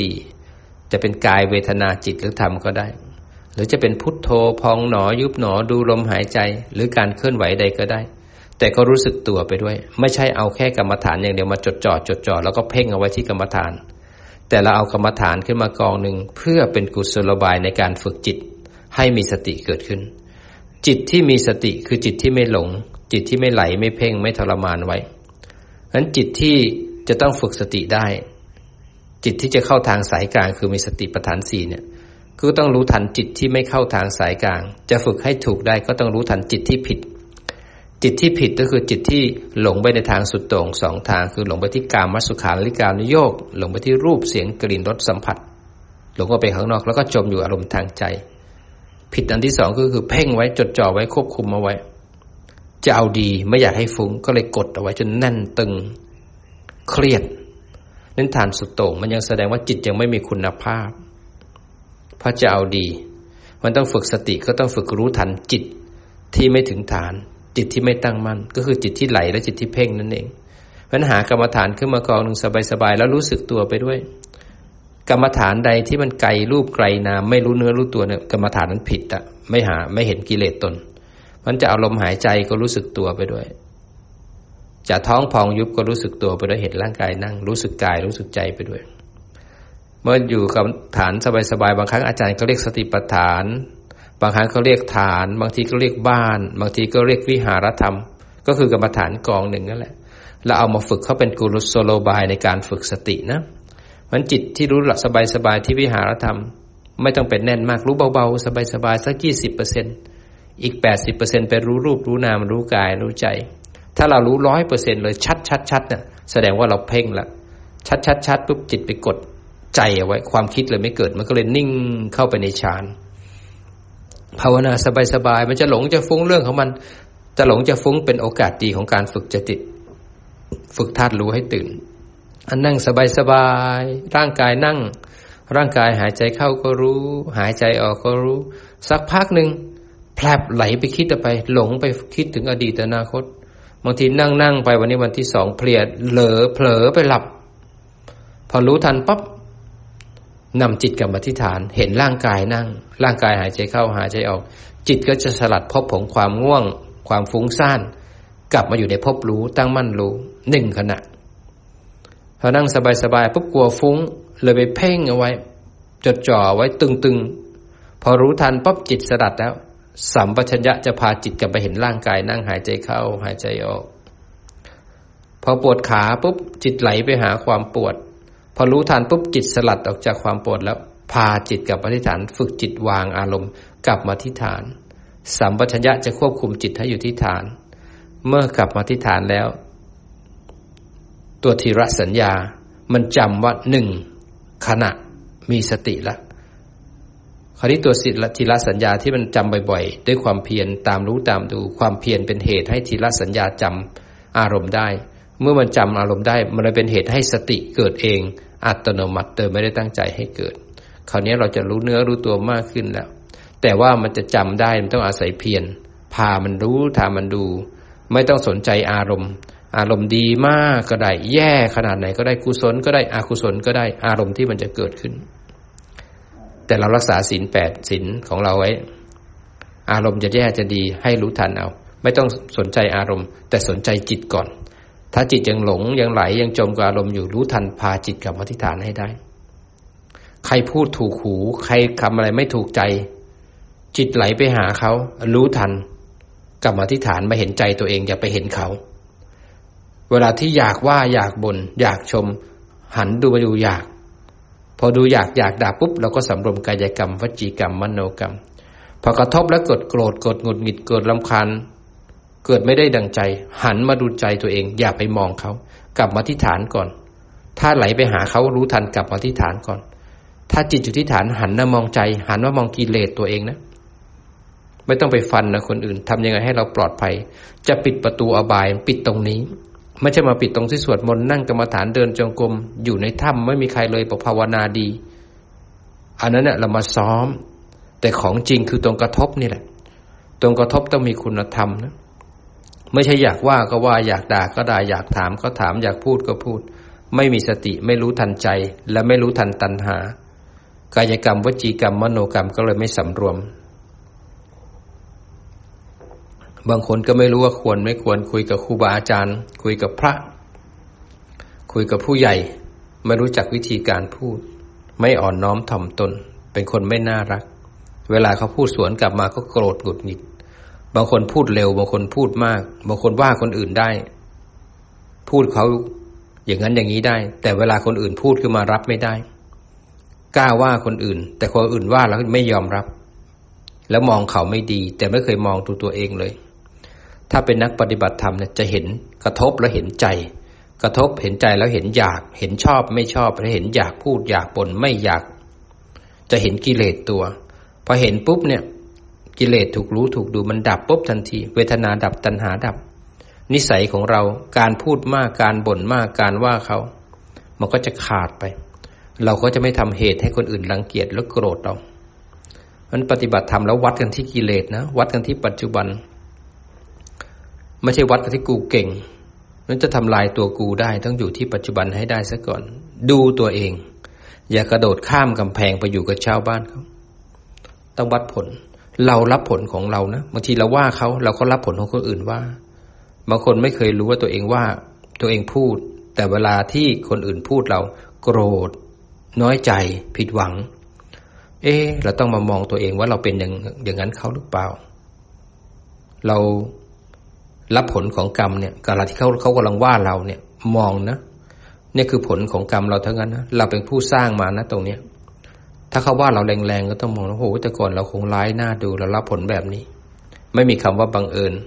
4จะเป็นกายเวทนาจิตหรือธรรมก็ได้หรือจะเป็นพุทโธพองหนอยุบหนอดูลมหายใจหรือการเคลื่อนไหวใดก็ได้แต่ก็รู้สึกตัวไปด้วยไม่ใช่เอาแค่กรรมฐานอย่างเดียวมาจดจ่อแล้วก็เพ่งเอาไว้ที่กรรมฐานแต่เราเอากรรมฐานขึ้นมากองหนึ่งเพื่อเป็นกุศโลบายในการฝึกจิตให้มีสติเกิดขึ้นจิตที่มีสติคือจิตที่ไม่หลงจิตที่ไม่ไหลไม่เพ่งไม่ทรมานไว้งั้นจิตที่จะต้องฝึกสติได้จิตที่จะเข้าทางสายกลางคือมีสติปัฏฐาน4เนี่ยก็ต้องรู้ทันจิตที่ไม่เข้าทางสายกลางจะฝึกให้ถูกได้ก็ต้องรู้ทันจิตที่ผิดจิตที่ผิดก็คือจิตที่หลงไปในทางสุดโต่ง2ทางคือหลงไปที่กามสุขาริการุโยคหลงไปที่รูปเสียงกลิ่นรสสัมผัสหลงออกไปข้างนอกแล้วก็จมอยู่อารมณ์ทางใจผิดอันที่2ก็คือเพ่งไว้จดจ่อไว้ควบคุมเอาไว้จะเอาดีไม่อยากให้ฟุ้งก็เลยกดเอาไว้จนแน่นตึงเครียดนั้นฐานสุดโต่งมันยังแสดงว่าจิตยังไม่มีคุณภาพเพราะจะเอาดีมันต้องฝึกสติก็ต้องฝึกรู้ทันจิตที่ไม่ถึงฐานจิตที่ไม่ตั้งมั่นก็คือจิตที่ไหลและจิตที่เพ่งนั่นเองปัญหากรรมฐานขึ้นมากองหนึ่งสบายๆแล้วรู้สึกตัวไปด้วยกรรมฐานใดที่มันไกลรูปไกลนามไม่รู้เนื้อรู้ตัวเนี่ยกรรมฐานนั้นผิดอ่ะไม่เห็นกิเลสตนมันจะเอาลมหายใจก็รู้สึกตัวไปด้วยจะท้องพองยุบก็รู้สึกตัวไปด้วยเห็นร่างกายนั่งรู้สึกกายรู้สึกใจไปด้วยเมื่ออยู่กับฐานสบายๆบางครั้งอาจารย์ก็เรียกสติปัฏฐานบางครั้งเขาเรียกฐานบางทีก็เรียกบ้านบางทีก็เรียกวิหารธรรมก็คือกรรมฐานกองหนึ่งนั่นแหละแล้วเอามาฝึกเขาเป็นกุศโลบายในการฝึกสตินะมันจิตที่รู้หลักสบายๆที่วิหารธรรมไม่ต้องเป็นแน่นมากรู้เบาๆสบายๆสัก 20% อีก 80% ไปรู้รูปรู้นามรู้กายรู้ใจถ้าเรารู้ 100% เลยชัดๆเนี่ยแสดงว่าเราเพ่งละชัดปุ๊บจิตไปกดใจเอาไว้ความคิดเลยไม่เกิดมันก็เลยนิ่งเข้าไปในฌานภาวนาสบายๆมันจะหลงจะฟุ้งเรื่องของมันจะหลงจะฟุ้งเป็นโอกาสดีของการฝึกจิตฝึกธาตุรู้ให้ตื่นนั่งสบายๆร่างกายนั่งร่างกายหายใจเข้าก็รู้หายใจออกก็รู้สักพักหนึ่งแผลบไหลไปคิดไปหลงไปคิดถึงอดีตอนาคตบางทีนั่งไปวันนี้วันที่สองเพลียเผลอไปหลับพอรู้ทันปั๊บนำจิตกลับมาที่ฐานเห็นร่างกายนั่งร่างกายหายใจเข้าหายใจออกจิตก็จะสลัดภพของความง่วงความฟุ้งซ่านกลับมาอยู่ในภพรู้ตั้งมั่นรู้หนึ่งขณะพอนั่งสบายๆปุ๊บกลัวฟุ้งเลยไปเพ่งเอาไว้จดจ่อไว้ตึงๆพอรู้ทันปั๊บจิตสลัดแล้วสัมปชัญญะจะพาจิตกลับไปเห็นร่างกายนั่งหายใจเข้าหายใจออกพอปวดขาปุ๊บจิตไหลไปหาความปวดพอรู้ทันปุ๊บจิตสลัดออกจากความปวดแล้วพาจิตกลับมาที่ฐานฝึกจิตวางอารมณ์กลับมาที่ฐานสัมปชัญญะจะควบคุมจิตให้อยู่ที่ฐานเมื่อกลับมาที่ฐานแล้วตัวทีระสัญญามันจำว่าหนึ่งขณะมีสติละคราวนี้ตัวทีละสัญญาที่มันจำบ่อยๆด้วยความเพียรตามรู้ตามดูความเพียรเป็นเหตุให้ทีละสัญญาจำอารมณ์ได้เมื่อมันจำอารมณ์ได้มันเลยเป็นเหตุให้สติเกิดเองอัตโนมัติโดยไม่ได้ตั้งใจให้เกิดคราวนี้เราจะรู้เนื้อรู้ตัวมากขึ้นแล้วแต่ว่ามันจะจำได้มันต้องอาศัยเพียรพามันรู้พามันดูไม่ต้องสนใจอารมณ์ดีมากก็ได้แย่ขนาดไหนก็ได้กุศลก็ได้อกุศลก็ได้อารมณ์ที่มันจะเกิดขึ้นแต่เรารักษาศีล8ศีลของเราไว้อารมณ์จะแย่จะดีให้รู้ทันเอาไม่ต้องสนใจอารมณ์แต่สนใจจิตก่อนถ้าจิตยังหลงยังไหลยังจมกับอารมณ์อยู่รู้ทันพาจิตกลับมาที่ฐานให้ได้ใครพูดถูกหูใครคำอะไรไม่ถูกใจจิตไหลไปหาเขารู้ทันกลับมาที่ฐานมาเห็นใจตัวเองอย่าไปเห็นเขาเวลาที่อยากว่าอยากบ่นอยากชมหันดูมาดูอยากพอดูอยากด่าปุ๊บเราก็สำรวมกายกรรมวจีกรรมมโนกรรมพอกระทบแล้วเกิดโกรธเกิดหงุดหงิดเกิดรำคาญเกิดไม่ได้ดังใจหันมาดูใจตัวเองอย่าไปมองเขากลับมาที่ฐานก่อนถ้าไหลไปหาเขารู้ทันกลับมาที่ฐานก่อนถ้าจิตอยู่ที่ฐานหันมามองใจหันมามองกิเลสตัวเองนะไม่ต้องไปฟันนะคนอื่นทำยังไงให้เราปลอดภัยจะปิดประตูอบายปิดตรงนี้ไม่ใช่มาปิดตรงที่สวดมนต์นั่งกรรมฐานเดินจงกรมอยู่ในถ้ำไม่มีใครเลยบอกภาวนาดีอันนั้นเนี่ยเรามาซ้อมแต่ของจริงคือตรงกระทบนี่แหละตรงกระทบต้องมีคุณธรรมนะไม่ใช่อยากว่าก็ว่าอยากด่าก็ด่าอยากถามก็ถามอยากพูดก็พูดไม่มีสติไม่รู้ทันใจและไม่รู้ทันตัณหากายกรรมวจีกรรมมโนกรรมก็เลยไม่สำรวมบางคนก็ไม่รู้ว่าควรไม่ควรคุยกับครูบาอาจารย์คุยกับพระคุยกับผู้ใหญ่ไม่รู้จักวิธีการพูดไม่อ่อนน้อมถ่อมตนเป็นคนไม่น่ารักเวลาเขาพูดสวนกลับมาก็โกรธหงุดหงิดบางคนพูดเร็วบางคนพูดมากบางคนว่าคนอื่นได้พูดเขาอย่างนั้นอย่างนี้ได้แต่เวลาคนอื่นพูดขึ้นมารับไม่ได้กล้าว่าคนอื่นแต่คนอื่นว่าแล้วไม่ยอมรับแล้วมองเขาไม่ดีแต่ไม่เคยมองตัวเองเลยถ้าเป็นนักปฏิบัติธรรมเนี่ยจะเห็นกระทบแล้วเห็นใจกระทบเห็นใจแล้วเห็นอยากเห็นชอบไม่ชอบแล้วเห็นอยากพูดอยากบ่นไม่อยากจะเห็นกิเลสตัวพอเห็นปุ๊บเนี่ยกิเลสถูกรู้ถูกดูมันดับปุ๊บทันทีเวทนาดับตัณหาดับนิสัยของเราการพูดมากการบ่นมากการว่าเขามันก็จะขาดไปเราก็จะไม่ทำเหตุให้คนอื่นรังเกียจและโกรธเรามันปฏิบัติธรรมแล้ววัดกันที่กิเลสนะวัดกันที่ปัจจุบันไม่ใช่วัดกันที่กูเก่งนั้นจะทำลายตัวกูได้ต้องอยู่ที่ปัจจุบันให้ได้ซะก่อนดูตัวเองอย่ากระโดดข้ามกำแพงไปอยู่กับชาวบ้านเขาต้องวัดผลเรารับผลของเรานะบางทีเราว่าเขาเราก็รับผลของคนอื่นว่าบางคนไม่เคยรู้ว่าตัวเองว่าตัวเองพูดแต่เวลาที่คนอื่นพูดเราโกรธน้อยใจผิดหวังเราต้องมามองตัวเองว่าเราเป็นอย่างนั้นเขาหรือเปล่าเรารับผลของกรรมเนี่ยกาลที่เขากำลังว่าเราเนี่ยมองนะนี่คือผลของกรรมเราทั้งนั้นนะเราเป็นผู้สร้างมานะตรงเนี้ยถ้าเขาว่าเราแรงๆก็ต้องมองว่าโอ้โหแต่ก่อนเราคงร้ายน่าดูเรารับผลแบบนี้ไม่มีคำว่าบังเอิญ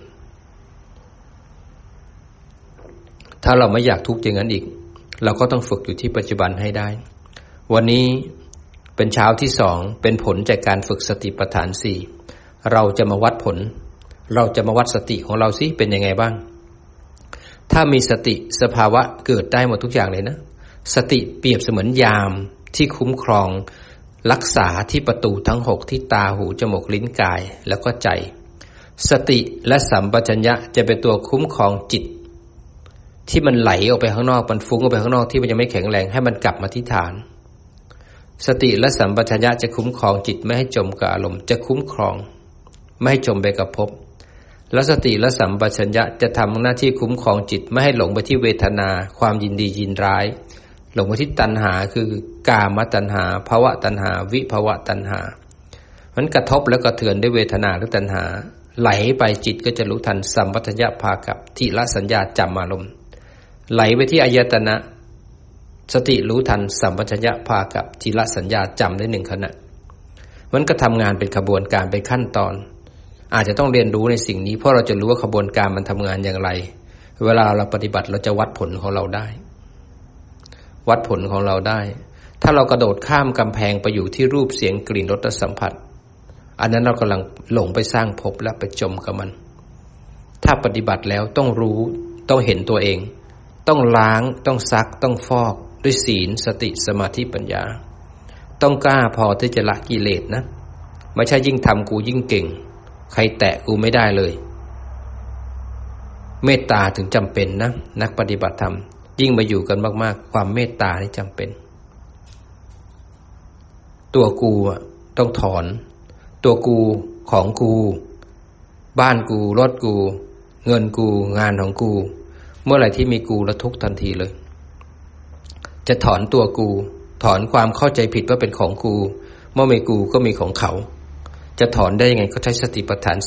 ถ้าเราไม่อยากทุกข์อย่างนั้นอีกเราก็ต้องฝึกอยู่ที่ปัจจุบันให้ได้วันนี้เป็นเช้าที่2เป็นผลจากการฝึกสติปัฏฐาน4เราจะมาวัดผลเราจะมาวัดสติของเราสิเป็นยังไงบ้างถ้ามีสติสภาวะเกิดได้หมดทุกอย่างเลยนะสติเปรียบเสมือนยามที่คุ้มครองรักษาที่ประตูทั้ง6ที่ตาหูจมูกลิ้นกายแล้วก็ใจสติและสัมปชัญญะจะเป็นตัวคุ้มครองจิตที่มันไหลออกไปข้างนอกมันฟุ้งออกไปข้างนอกที่มันยังไม่แข็งแรงให้มันกลับมาที่ฐานสติและสัมปชัญญะจะคุ้มครองจิตไม่ให้จมกับอารมณ์จะคุ้มครองไม่ให้จมไปกับภพแล้วสติและสัมปชัญญะจะทำหน้าที่คุ้มครองจิตไม่ให้หลงไปที่เวทนาความยินดียินร้ายหลงไปที่ตัณหาคือกามตัณหาภวตัณหาวิภวตัณหามันกระทบแล้วก็เทือนด้วยเวทนาหรือตัณหาไหลไปจิตก็จะรู้ทันสัมปชัญญะพากับทิละสัญญาจำอารมณ์ไหลไปที่อายตนะสติรู้ทันสัมปชัญญะพากับทิละสัญญาจำได้1ขณะมันก็ทำงานเป็นขบวนการเป็นขั้นตอนอาจจะต้องเรียนรู้ในสิ่งนี้เพราะเราจะรู้ว่าขบวนการมันทำงานอย่างไรเวลาเราปฏิบัติเราจะวัดผลของเราได้วัดผลของเราได้ถ้าเรากระโดดข้ามกำแพงไปอยู่ที่รูปเสียงกลิ่นรสสัมผัสอันนั้นเรากำลังหลงไปสร้างภพและไปจมกับมันถ้าปฏิบัติแล้วต้องรู้ต้องเห็นตัวเองต้องล้างต้องซักต้องฟอกด้วยศีลสติสมาธิปัญญาต้องกล้าพอที่จะละกิเลสนะไม่ใช่ยิ่งทำกูยิ่งเก่งใครแตะกูไม่ได้เลยเมตตาถึงจำเป็นนะนักปฏิบัติธรรมยิ่งมาอยู่กันมากๆความเมตตานี่จำเป็นตัวกูต้องถอนตัวกูของกูบ้านกูรถกูเงินกูงานของกูเมื่อไหร่ที่มีกูแล้วทุกข์ทันทีเลยจะถอนตัวกูถอนความเข้าใจผิดว่าเป็นของกูเมื่อมีกูก็มีของเขาจะถอนได้ยังไงก็ใช้สติปัฏฐาน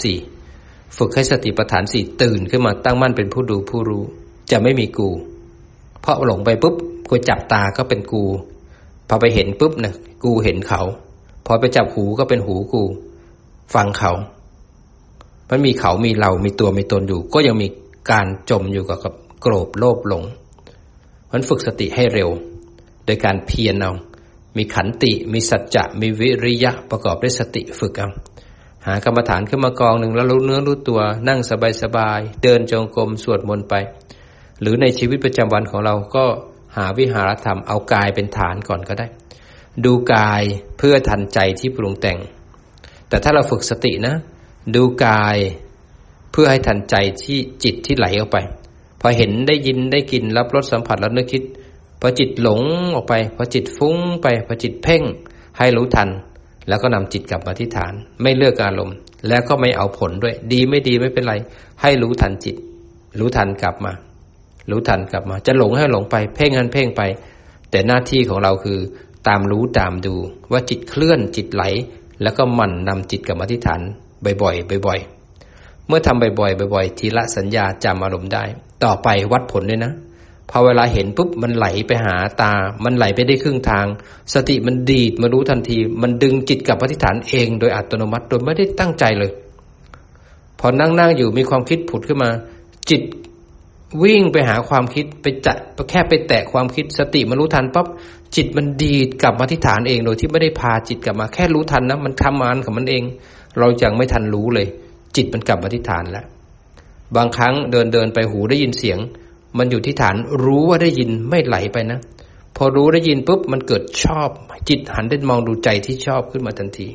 4ฝึกให้สติปัฏฐาน4ตื่นขึ้นมาตั้งมั่นเป็นผู้ดูผู้รู้จะไม่มีกูเพราะหลงไปปุ๊บกูจับตาก็เป็นกูพอไปเห็นปุ๊บเนี่ยกูเห็นเขาพอไปจับหูก็เป็นหูกูฟังเขามันมีเขามีเรามีตัวมีตนอยู่ก็ยังมีการจมอยู่กับโกรธโลภหลงมันฝึกสติให้เร็วโดยการเพียรเอามีขันติมีสัจจะมีวิริยะประกอบด้วยสติฝึกเอาหากรรมฐานขึ้นมากองหนึ่งแล้วรู้เนื้อรู้ตัวนั่งสบายๆเดินจงกรมสวดมนต์ไปหรือในชีวิตประจำวันของเราก็หาวิหารธรรมเอากายเป็นฐานก่อนก็ได้ดูกายเพื่อทันใจที่ปรุงแต่งแต่ถ้าเราฝึกสตินะดูกายเพื่อให้ทันใจที่จิตที่ไหลออกไปพอเห็นได้ยินได้กลิ่นรับรสสัมผัสแล้วนึกคิดพอจิตหลงออกไปพอจิตฟุ้งไปพอจิตเพ่งให้รู้ทันแล้วก็นำจิตกลับมาที่ฐานไม่เลือกอารมณ์แล้วก็ไม่เอาผลด้วยดีไม่ดีไม่เป็นไรให้รู้ทันจิตรู้ทันกลับมารู้ทันกลับมาจะหลงให้หลงไปเพ่งนั้นเพ่งไปแต่หน้าที่ของเราคือตามรู้ตามดูว่าจิตเคลื่อนจิตไหลแล้วก็หมั่นนำจิตกลับมาที่ฐานบ่อยๆเมื่อทำบ่อยๆทีละสัญญาจำอารมณ์ได้ต่อไปวัดผลด้วยนะพอเวลาเห็นปุ๊บมันไหลไปหาตามันไหลไปได้ครึ่งทางสติมันดีดมารู้ทันทีมันดึงจิตกลับมาที่ฐานเองโดยอัตโนมัติโดยไม่ได้ตั้งใจเลยพอนั่งอยู่มีความคิดผุดขึ้นมาจิตวิ่งไปหาความคิดไปจัดแค่ไปแตะความคิดสติมันรู้ทันปั๊บจิตมันดีดกลับมาที่ฐานเองโดยที่ไม่ได้พาจิตกลับมาแค่รู้ทันนะมันทำงานของมันเองเรายังไม่ทันรู้เลยจิตมันกลับมาที่ฐานแล้วบางครั้งเดินไปหูได้ยินเสียงมันอยู่ที่ฐานรู้ว่าได้ยินไม่ไหลไปนะพอรู้ได้ยินปุ๊บมันเกิดชอบจิตหันได้มองดูใจที่ชอบขึ้นมาทันที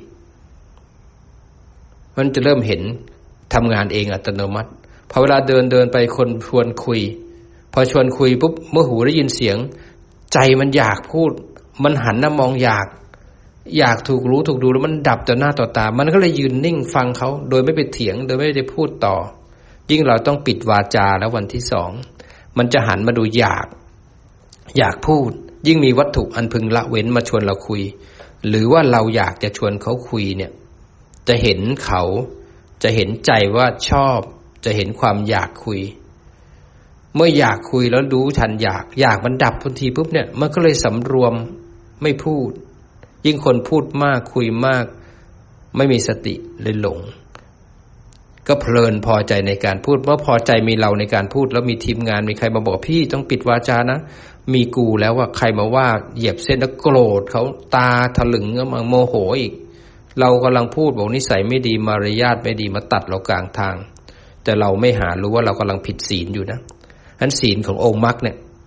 มันจะเริ่มเห็นทำงานเองอัตโนมัติพอเวลาเดินไปคนชวนคุยพอชวนคุยปุ๊บเมื่อหูได้ยินเสียงใจมันอยากพูดมันหันมามองอยากถูกรู้ถูกดูแล้วมันดับต่อหน้าต่อตามันก็เลยยืนนิ่งฟังเขาโดยไม่ไปเถียงโดยไม่ได้พูดต่อยิ่งเราต้องปิดวาจาแล้ววันที่2มันจะหันมาดูอยากพูดยิ่งมีวัตถุอันพึงละเว้นมาชวนเราคุยหรือว่าเราอยากจะชวนเขาคุยเนี่ยจะเห็นเขาจะเห็นใจว่าชอบจะเห็นความอยากคุยเมื่ออยากคุยแล้วรู้ทันอยากมันดับทันทีปุ๊บเนี่ยมันก็เลยสำรวมไม่พูดยิ่งคนพูดมากคุยมากไม่มีสติเลยหลงก็เพลินพอใจในการพูดเมื่อพอใจมีเราในการพูดแล้วมีทีมงานมีใครมาบอกพี่ต้องปิดวาจานะมีกูแล้วว่าใครมาว่าเหยียบเส้นแล้วโกรธเขาตาถลึงก็มาโมโหอีกเรากำลังพูดบอกนิสัยไม่ดีมารยาทไม่ดีมาตัดเรากลางทางแต่เราไม่หารู้ว่าเรากำลังผิดศีลอยู่นะอันศีลขององค์มรรคเนี่ย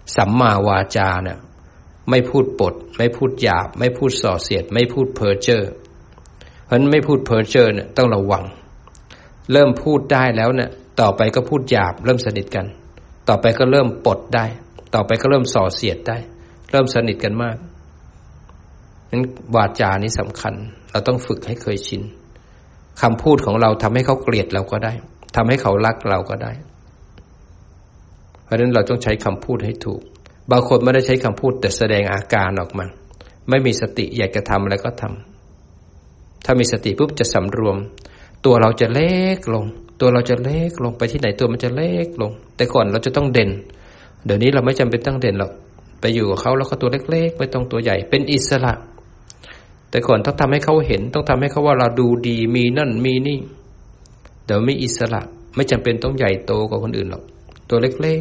สัมมาวาจาเนี่ยไม่พูดปดไม่พูดหยาบไม่พูดส่อเสียดไม่พูดเพ้อเจ้อเพราะฉะนั้นไม่พูดเพ้อเจ้อเนี่ยต้องระวังเริ่มพูดได้แล้วเนี่ยต่อไปก็พูดหยาบเริ่มสนิทกันต่อไปก็เริ่มปดได้ต่อไปก็เริ่มส่อเสียดได้เริ่มสนิทกันมากนั้นวาจานี้สำคัญเราต้องฝึกให้เคยชินคำพูดของเราทำให้เขาเกลียดเราก็ได้ทำให้เขารักเราก็ได้เพราะฉะนั้นเราต้องใช้คำพูดให้ถูกบางคนไม่ได้ใช้คำพูดแต่แสดงอาการออกมาไม่มีสติอยากจะทำอะไรก็ทำถ้ามีสติปุ๊บจะสำรวมตัวเราจะเล็กลงตัวเราจะเล็กลงไปที่ไหนตัวมันจะเล็กลงแต่ก่อนเราจะต้องเด่นเดี๋ยวนี้เราไม่จำเป็นต้องเด่นหรอกไปอยู่กับเขาแล้วก็ตัวเล็กๆไม่ต้องตัวใหญ่เป็นอิสระแต่ก่อนต้องทำให้เขาเห็นต้องทำให้เขาว่าเราดูดีมีนั่นมีนี่เดี๋ยวไม่อิสระไม่จำเป็นต้องใหญ่โตกว่าคนอื่นหรอกตัวเล็ก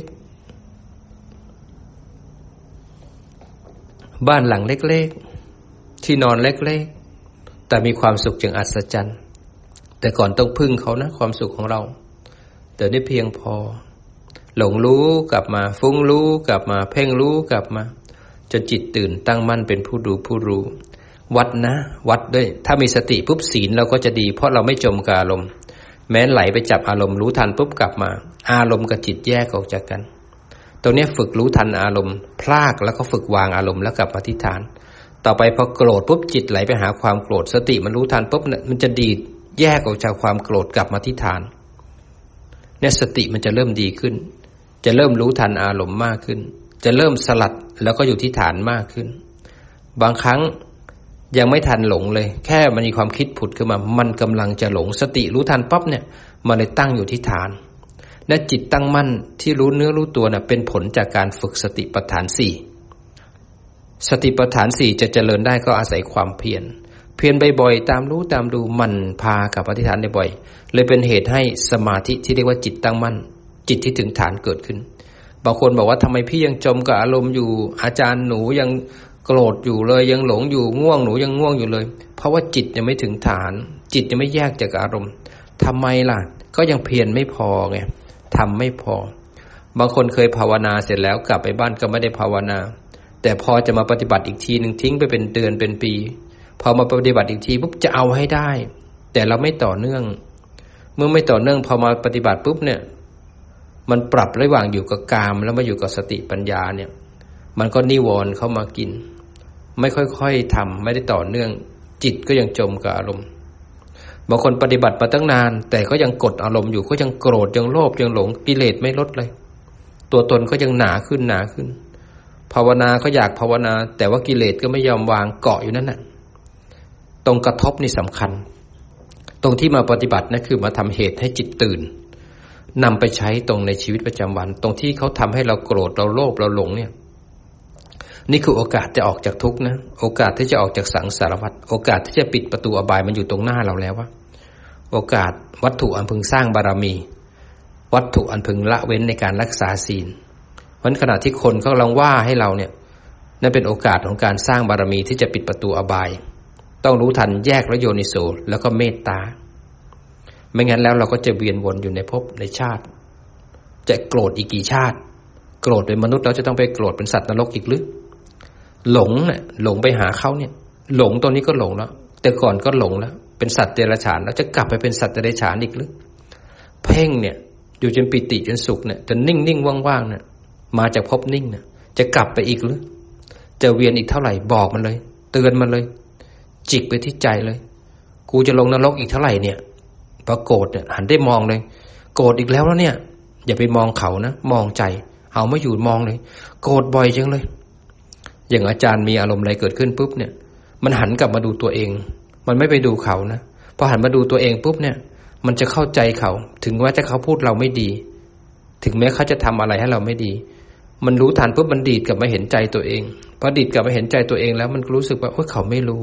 ๆบ้านหลังเล็กๆที่นอนเล็กๆแต่มีความสุขอย่างอัศจรรย์แต่ก่อนต้องพึ่งเขานะความสุขของเราเดี๋ยวนี้เพียงพอหลงรู้กลับมาฟุ้งรู้กลับมาเพ่งรู้กลับมาจนจิตตื่นตั้งมั่นเป็นผู้ดูผู้รู้วัดนะวัดด้วยถ้ามีสติปุ๊บศีลเราก็จะดีเพราะเราไม่จมกับอารมณ์แม้ไหลไปจับอารมณ์รู้ทันปุ๊บกลับมาอารมณ์กับจิตแยกออกจากกันตรงนี้ฝึกรู้ทันอารมณ์พลากแล้วก็ฝึกวางอารมณ์แล้วกลับมาที่ฐานต่อไปพอโกรธปุ๊บจิตไหลไปหาความโกรธสติมันรู้ทันปุ๊บเนี่ยมันจะดีดแยกออกจากความโกรธกลับมาที่ฐานเนี่ยสติมันจะเริ่มดีขึ้นจะเริ่มรู้ทันอารมณ์มากขึ้นจะเริ่มสลัดแล้วก็อยู่ที่ฐานมากขึ้นบางครั้งยังไม่ทันหลงเลยแค่มันมีความคิดผุดขึ้นมามันกำลังจะหลงสติรู้ทันปั๊บเนี่ยมันเลยตั้งอยู่ที่ฐานและจิตตั้งมั่นที่รู้เนื้อรู้ตัวน่ะเป็นผลจากการฝึกสติปัฏฐาน4สติปัฏฐาน4จะเจริญได้ก็อาศัยความเพียรบ่อยๆตามรู้ตามดูมันพากับอธิษฐานบ่อยเลยเป็นเหตุให้สมาธิที่เรียกว่าจิตตั้งมั่นจิตที่ถึงฐานเกิดขึ้นบางคนบอกว่าทำไมพี่ยังจมกับอารมณ์อยู่อาจารย์หนูยังโกรธอยู่เลยยังหลงอยู่ง่วงหนูยังง่วงอยู่เลยเพราะว่าจิตยังไม่ถึงฐานจิตยังไม่แยกจากอารมณ์ทำไมล่ะก็ยังเพียรไม่พอไงทำไม่พอบางคนเคยภาวนาเสร็จแล้วกลับไปบ้านก็ไม่ได้ภาวนาแต่พอจะมาปฏิบัติอีกทีนึงทิ้งไปเป็นเดือนเป็นปีพอมาปฏิบัติอีกทีปุ๊บจะเอาให้ได้แต่เราไม่ต่อเนื่องเมื่อไม่ต่อเนื่องพอมาปฏิบัติปุ๊บเนี่ยมันปรับระหว่างอยู่กับกามแล้วมาอยู่กับสติปัญญาเนี่ยมันก็นิวรณ์เข้ามากินไม่ค่อยๆทำไม่ได้ต่อเนื่องจิตก็ยังจมกับอารมณ์บางคนปฏิบัติมาตั้งนานแต่ก็ยังกดอารมณ์อยู่ก็ยังโกรธยังโลภยังหลงกิเลสไม่ลดเลยตัวตนก็ยังหนาขึ้นภาวนาก็อยากภาวนาแต่ว่ากิเลสก็ไม่ยอมวางเกาะอยู่นั่นน่ะตรงกระทบนี่สำคัญตรงที่มาปฏิบัตินั่นคือมาทำเหตุให้จิตตื่นนำไปใช้ตรงในชีวิตประจำวันตรงที่เขาทำให้เราโกรธเราโลภเราหลงเนี่ยนี่คือโอกาสจะออกจากทุกข์นะโอกาสที่จะออกจากสังสารวัฏโอกาสที่จะปิดประตูอบายมันอยู่ตรงหน้าเราแล้วว่าโอกาสวัตถุอันพึงสร้างบารมีวัตถุอันพึงละเว้นในการรักษาศีลเพราะขณะที่คนเขากำลังว่าให้เราเนี่ยนั่นเป็นโอกาสของการสร้างบารมีที่จะปิดประตูอบายต้องรู้ทันแยกและโยนิโสแล้วก็เมตตาไม่งั้นแล้วเราก็จะเวียนวนอยู่ในภพในชาติจะโกรธอีกกี่ชาติโกรธเป็นมนุษย์เราจะต้องไปโกรธเป็นสัตว์นรกอีกหรือหลงเนี่ยหลงไปหาเขาเนี่ยหลงตัวนี้ก็หลงแล้วแต่ก่อนก็หลงแล้วเป็นสัตว์เดรัจฉานแล้วจะกลับไปเป็นสัตว์เดรัจฉานอีกหรือเพ่งเนี่ยอยู่จนปิติจนสุขเนี่ยจะนิ่งๆว่างๆเนี่ยมาจากภพนิ่งเนี่ยจะกลับไปอีกหรือจะเวียนอีกเท่าไหร่บอกมันเลยเตือนมันเลยจิกไปที่ใจเลยกูจะลงนรกอีกเท่าไหร่เนี่ยพอโกรธเนี่ยหันได้มองเลยโกรธอีกแล้วเนี่ยอย่าไปมองเขานะมองใจเอาไม่อยู่มองเลยโกรธบ่อยจังเลยอย่างอาจารย์มีอารมณ์อะไรเกิดขึ้นปุ๊บเนี่ยมันหันกลับมาดูตัวเองมันไม่ไปดูเขานะพอหันมาดูตัวเองปุ๊บเนี่ยมันจะเข้าใจเขาถึงว่าจะเขาพูดเราไม่ดีถึงแม้เขาจะทำอะไรให้เราไม่ดีมันรู้ทันปุ๊บมันดีดกลับมาเห็นใจตัวเองพอดีดกลับมาเห็นใจตัวเองแล้วมันรู้สึกว่าโอ๊ยเขาไม่รู้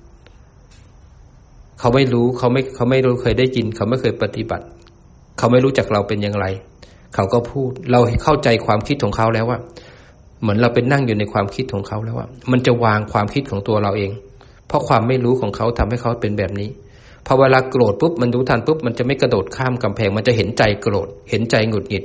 เขาไม่รู้เคยได้ยินเขาไม่เคยปฏิบัติเขาไม่รู้จักเราเป็นอย่างไรเขาก็พูดเราเข้าใจความคิดของเขาแล้วว่าเหมือนเราเป็นนั่งอยู่ในความคิดของเขาแล้วว่ามันจะวางความคิดของตัวเราเองเพราะความไม่รู้ของเขาทำให้เขาเป็นแบบนี้พอเวลาโกรธปุ๊บมันรู้ทันปุ๊บมันจะไม่กระโดดข้ามกำแพงมันจะเห็นใจโกรธเห็นใจหงุดหงิด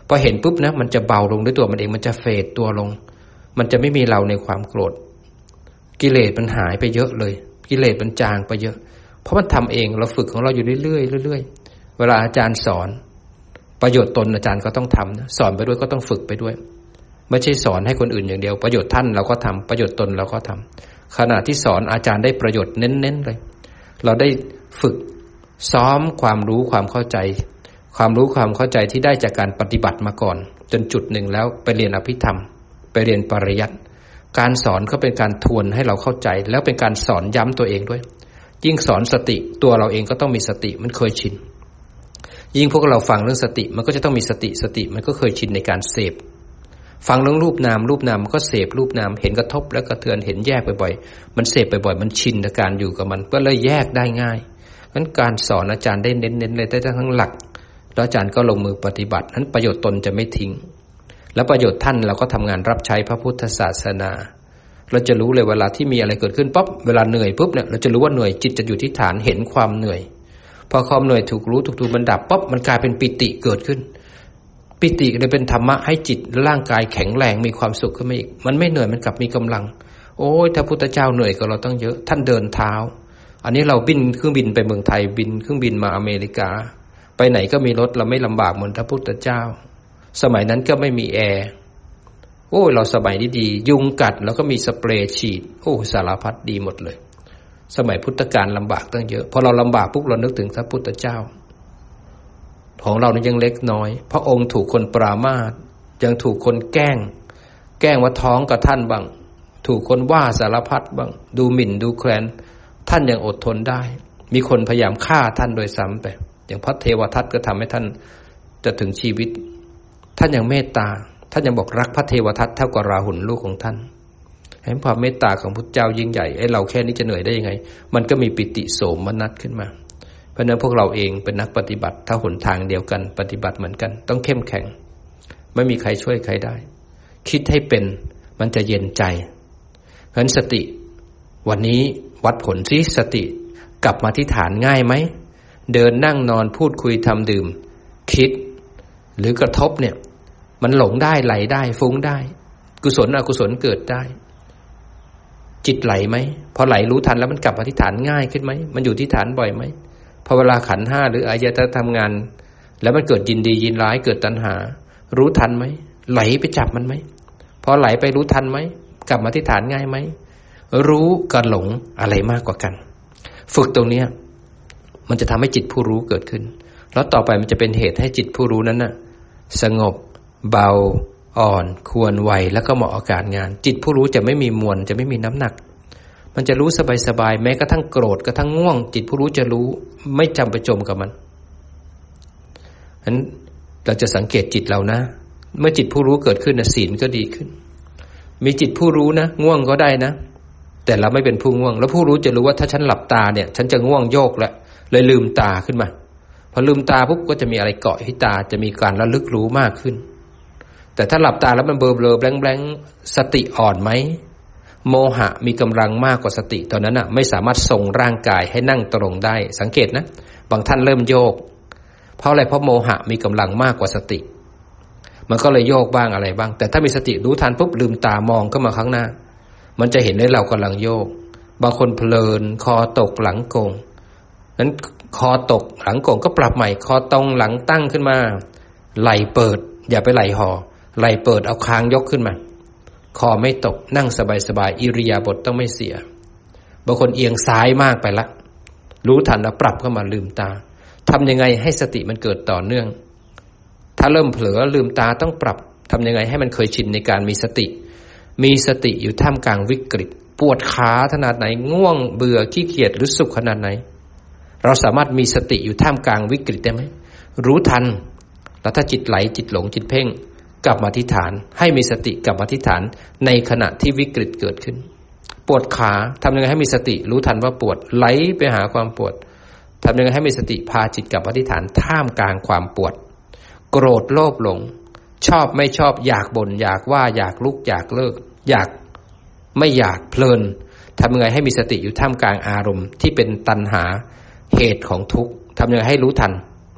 พอเห็นปุ๊บนะมันจะเบาลงด้วยตัวมันเองมันจะเฟดตัวลงมันจะไม่มีเราในความโกรธกิเลสมันหายไปเยอะเลยกิเลสมันจางไปเยอะเพราะมันทำเองเราฝึกของเราอยู่เรื่อยๆเรื่อยๆเวลาอาจารย์สอนประโยชน์ตนอาจารย์ก็ต้องทำนะสอนไปด้วยก็ต้องฝึกไปด้วยไม่ใช่สอนให้คนอื่นอย่างเดียวประโยชน์ท่านเราก็ทำประโยชน์ตนเราก็ทำขณะที่สอนอาจารย์ได้ประโยชน์เน้นๆเลยเราได้ฝึกซ้อมความรู้ความเข้าใจความรู้ความเข้าใจที่ได้จากการปฏิบัติมาก่อนจนจุดหนึ่งแล้วไปเรียนอภิธรรมไปเรียนปริยัติการสอนก็เป็นการทวนให้เราเข้าใจแล้วเป็นการสอนย้ำตัวเองด้วยยิ่งสอนสติตัวเราเองก็ต้องมีสติมันเคยชินยิ่งพวกเราฟังเรื่องสติมันก็จะต้องมีสติมันก็เคยชินในการเสพฟังเรื่องรูปนามมันก็เสพรูปนามเห็นกระทบแล้วกระเทือนเห็นแยกบ่อยๆมันเสพบ่อยๆมันชินในการอยู่กับมันก็เลยแยกได้ง่ายงั้นการสอนอาจารย์ได้เน้นๆเลยได้ทั้งหลักแล้วอาจารย์ก็ลงมือปฏิบัตินั้นประโยชน์ตนจะไม่ทิ้งแล้วประโยชน์ท่านเราก็ทำงานรับใช้พระพุทธศาสนาเราจะรู้เลยเวลาที่มีอะไรเกิดขึ้นปั๊บเวลาเหนื่อยปุ๊บเนี่ยเราจะรู้ว่าเหนื่อยจิตจะอยู่ที่ฐานเห็นความเหนื่อยพอความเหนื่อยถูกรู้ถูกดูมันดับปั๊บมันกลายเป็นปิติเกิดขึ้นปิติเลยเป็นธรรมะให้จิตร่างกายแข็งแรงมีความสุขขึ้นมาอีกมันไม่เหนื่อยมันกลับมีกำลังโอ้ยถ้าพุทธเจ้าเหนื่อยกว่าเราต้องเยอะท่านเดินเท้าอันนี้เราบินเครื่องบินไปเมืองไทยบินเครื่องบินมาอเมริกาไปไหนก็มีรถเราไม่ลำบากเหมือนพระพุทธเจ้าสมัยนั้นก็ไม่มีแอร์โอ้เราสมัยนี้ดียุงกัดแล้วก็มีสเปรย์ฉีดโอ้สารพัดดีหมดเลยสมัยพุทธกาลลำบากตั้งเยอะพอเราลำบากปุ๊บเรานึกถึงพระพุทธเจ้าของเรานี่ยังเล็กน้อยพระองค์ถูกคนปรามาสยังถูกคนแกล้งว่าท้องกับท่านบ้างถูกคนว่าสารพัดบ้างดูหมิ่นดูแคลนท่านยังอดทนได้มีคนพยายามฆ่าท่านโดยซ้ำไปอย่างพระเทวทัตก็ทำให้ท่านจะถึงชีวิตท่านยังเมตตาท่านยังบอกรักพระเทวทัตเท่ากับราหุลลูกของท่านเห็นความเมตตาของพุทธเจ้ายิ่งใหญ่ไอ้เราแค่นี้จะเหนื่อยได้ยังไงมันก็มีปิติโสมนัสขึ้นมาเพราะนั้นพวกเราเองเป็นนักปฏิบัติถ้าหนทางเดียวกันปฏิบัติเหมือนกันต้องเข้มแข็งไม่มีใครช่วยใครได้คิดให้เป็นมันจะเย็นใจเพราะฉะนั้นสติวันนี้วัดผลที่สติกลับมาที่ฐานง่ายไหมเดินนั่งนอนพูดคุยทำดื่มคิดหรือกระทบเนี่ยมันหลงได้ไหลได้ฟุ้งได้กุศลอกุศลเกิดได้จิตไหลไหมพอไหลรู้ทันแล้วมันกลับมาที่ฐานง่ายขึ้นไหมมันอยู่ที่ฐานบ่อยไหมพอเวลาขันธ์ห้าหรืออายตนะทำงานแล้วมันเกิดยินดียินร้ายเกิดตัณหารู้ทันไหมไหลไปจับมันไหมพอไหลไปรู้ทันไหมกลับมาที่ฐานง่ายไหมรู้กับหลงอะไรมากกว่ากันฝึกตรงนี้มันจะทำให้จิตผู้รู้เกิดขึ้นแล้วต่อไปมันจะเป็นเหตุให้จิตผู้รู้นั้นน่ะสงบเบาอ่อนควรไวแล้วก็เหมาะกับการงานจิตผู้รู้จะไม่มีมวลจะไม่มีน้ำหนักมันจะรู้สบายๆแม้กระทั่งโกรธกระทั่งง่วงจิตผู้รู้จะรู้ไม่จำไปจมกับมันฉะนั้นเราจะสังเกตจิตเรานะเมื่อจิตผู้รู้เกิดขึ้นศีลก็ดีขึ้นมีจิตผู้รู้นะง่วงก็ได้นะแต่เราไม่เป็นผู้ง่วงแล้วผู้รู้จะรู้ว่าถ้าฉันหลับตาเนี่ยฉันจะง่วงโยกแล้วเลยลืมตาขึ้นมาพอลืมตาปุ๊บก็จะมีอะไรเกาะที่ตาจะมีการระลึกรู้มากขึ้นแต่ถ้าหลับตาแล้วมันเบลอๆแบงๆสติอ่อนไหมโมหะมีกำลังมากกว่าสติตอนนั้นไม่สามารถทรงร่างกายให้นั่งตรงได้สังเกตนะบางท่านเริ่มโยกเพราะอะไรเพราะโมหะมีกำลังมากกว่าสติมันก็เลยโยกบ้างอะไรบ้างแต่ถ้ามีสติรู้ทันปุ๊บลืมตามองเข้ามาข้างหน้ามันจะเห็นได้เรากำลังโยกบางคนเพลินคอตกหลังโก่งนั้นคอตกหลังโก่งก็ปรับใหม่คอตรงหลังตั้งขึ้นมาไหล่เปิดอย่าไปไหล่ห่อไหล่เปิดเอาคางยกขึ้นมาคอไม่ตกนั่งสบายๆอิริยาบถต้องไม่เสียบางคนเอียงซ้ายมากไปละรู้ทันแล้วปรับเข้ามาลืมตาทำยังไงให้สติมันเกิดต่อเนื่องถ้าเริ่มเผลอลืมตาต้องปรับทำยังไงให้มันเคยชินในการมีสติอยู่ท่ามกลางวิกฤตปวดขาขนาดไหนง่วงเบื่อขี้เกียจหรือสุขขนาดไหนเราสามารถมีสติอยู่ท่ามกลางวิกฤตได้ไหมรู้ทันแล้วถ้าจิตไหลจิตหลงจิตเพ่งกลับมาที่ฐานให้มีสติกลับมาที่ฐานในขณะที่วิกฤตเกิดขึ้นปวดขาทำยังไงให้มีสติรู้ทันว่าปวดไหลไปหาความปวดทำยังไงให้มีสติพาจิตกลับมาที่ฐานท่ามกลางความปวดโกรธโลภหลงชอบไม่ชอบอยากบ่นอยากว่าอยากลุกอยากเลิกอยากไม่อยากเพลินทำยังไงให้มีสติอยู่ท่ามกลางอารมณ์ที่เป็นตัณหาเหตุของทุกข์ทำยังไงให้รู้ทัน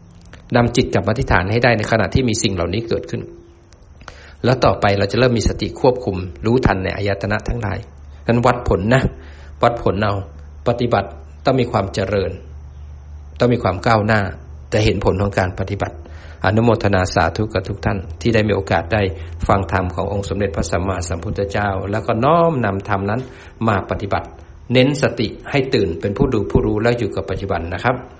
นำจิตกลับมาที่ฐานให้ได้ในขณะที่มีสิ่งเหล่านี้เกิดขึ้นแล้วต่อไปเราจะเริ่มมีสติควบคุมรู้ทันในอายตนะทั้งหลายนั้นวัดผลนะวัดผลเอาปฏิบัติต้องมีความเจริญต้องมีความก้าวหน้าแต่เห็นผลของการปฏิบัติอนุโมทนาสาธุกับทุกท่านที่ได้มีโอกาสได้ฟังธรรมขององค์สมเด็จพระสัมมาสัมพุทธเจ้าแล้วก็น้อมนำธรรมนั้นมาปฏิบัติเน้นสติให้ตื่นเป็นผู้ดูผู้รู้แล้วอยู่กับปัจจุบันนะครับ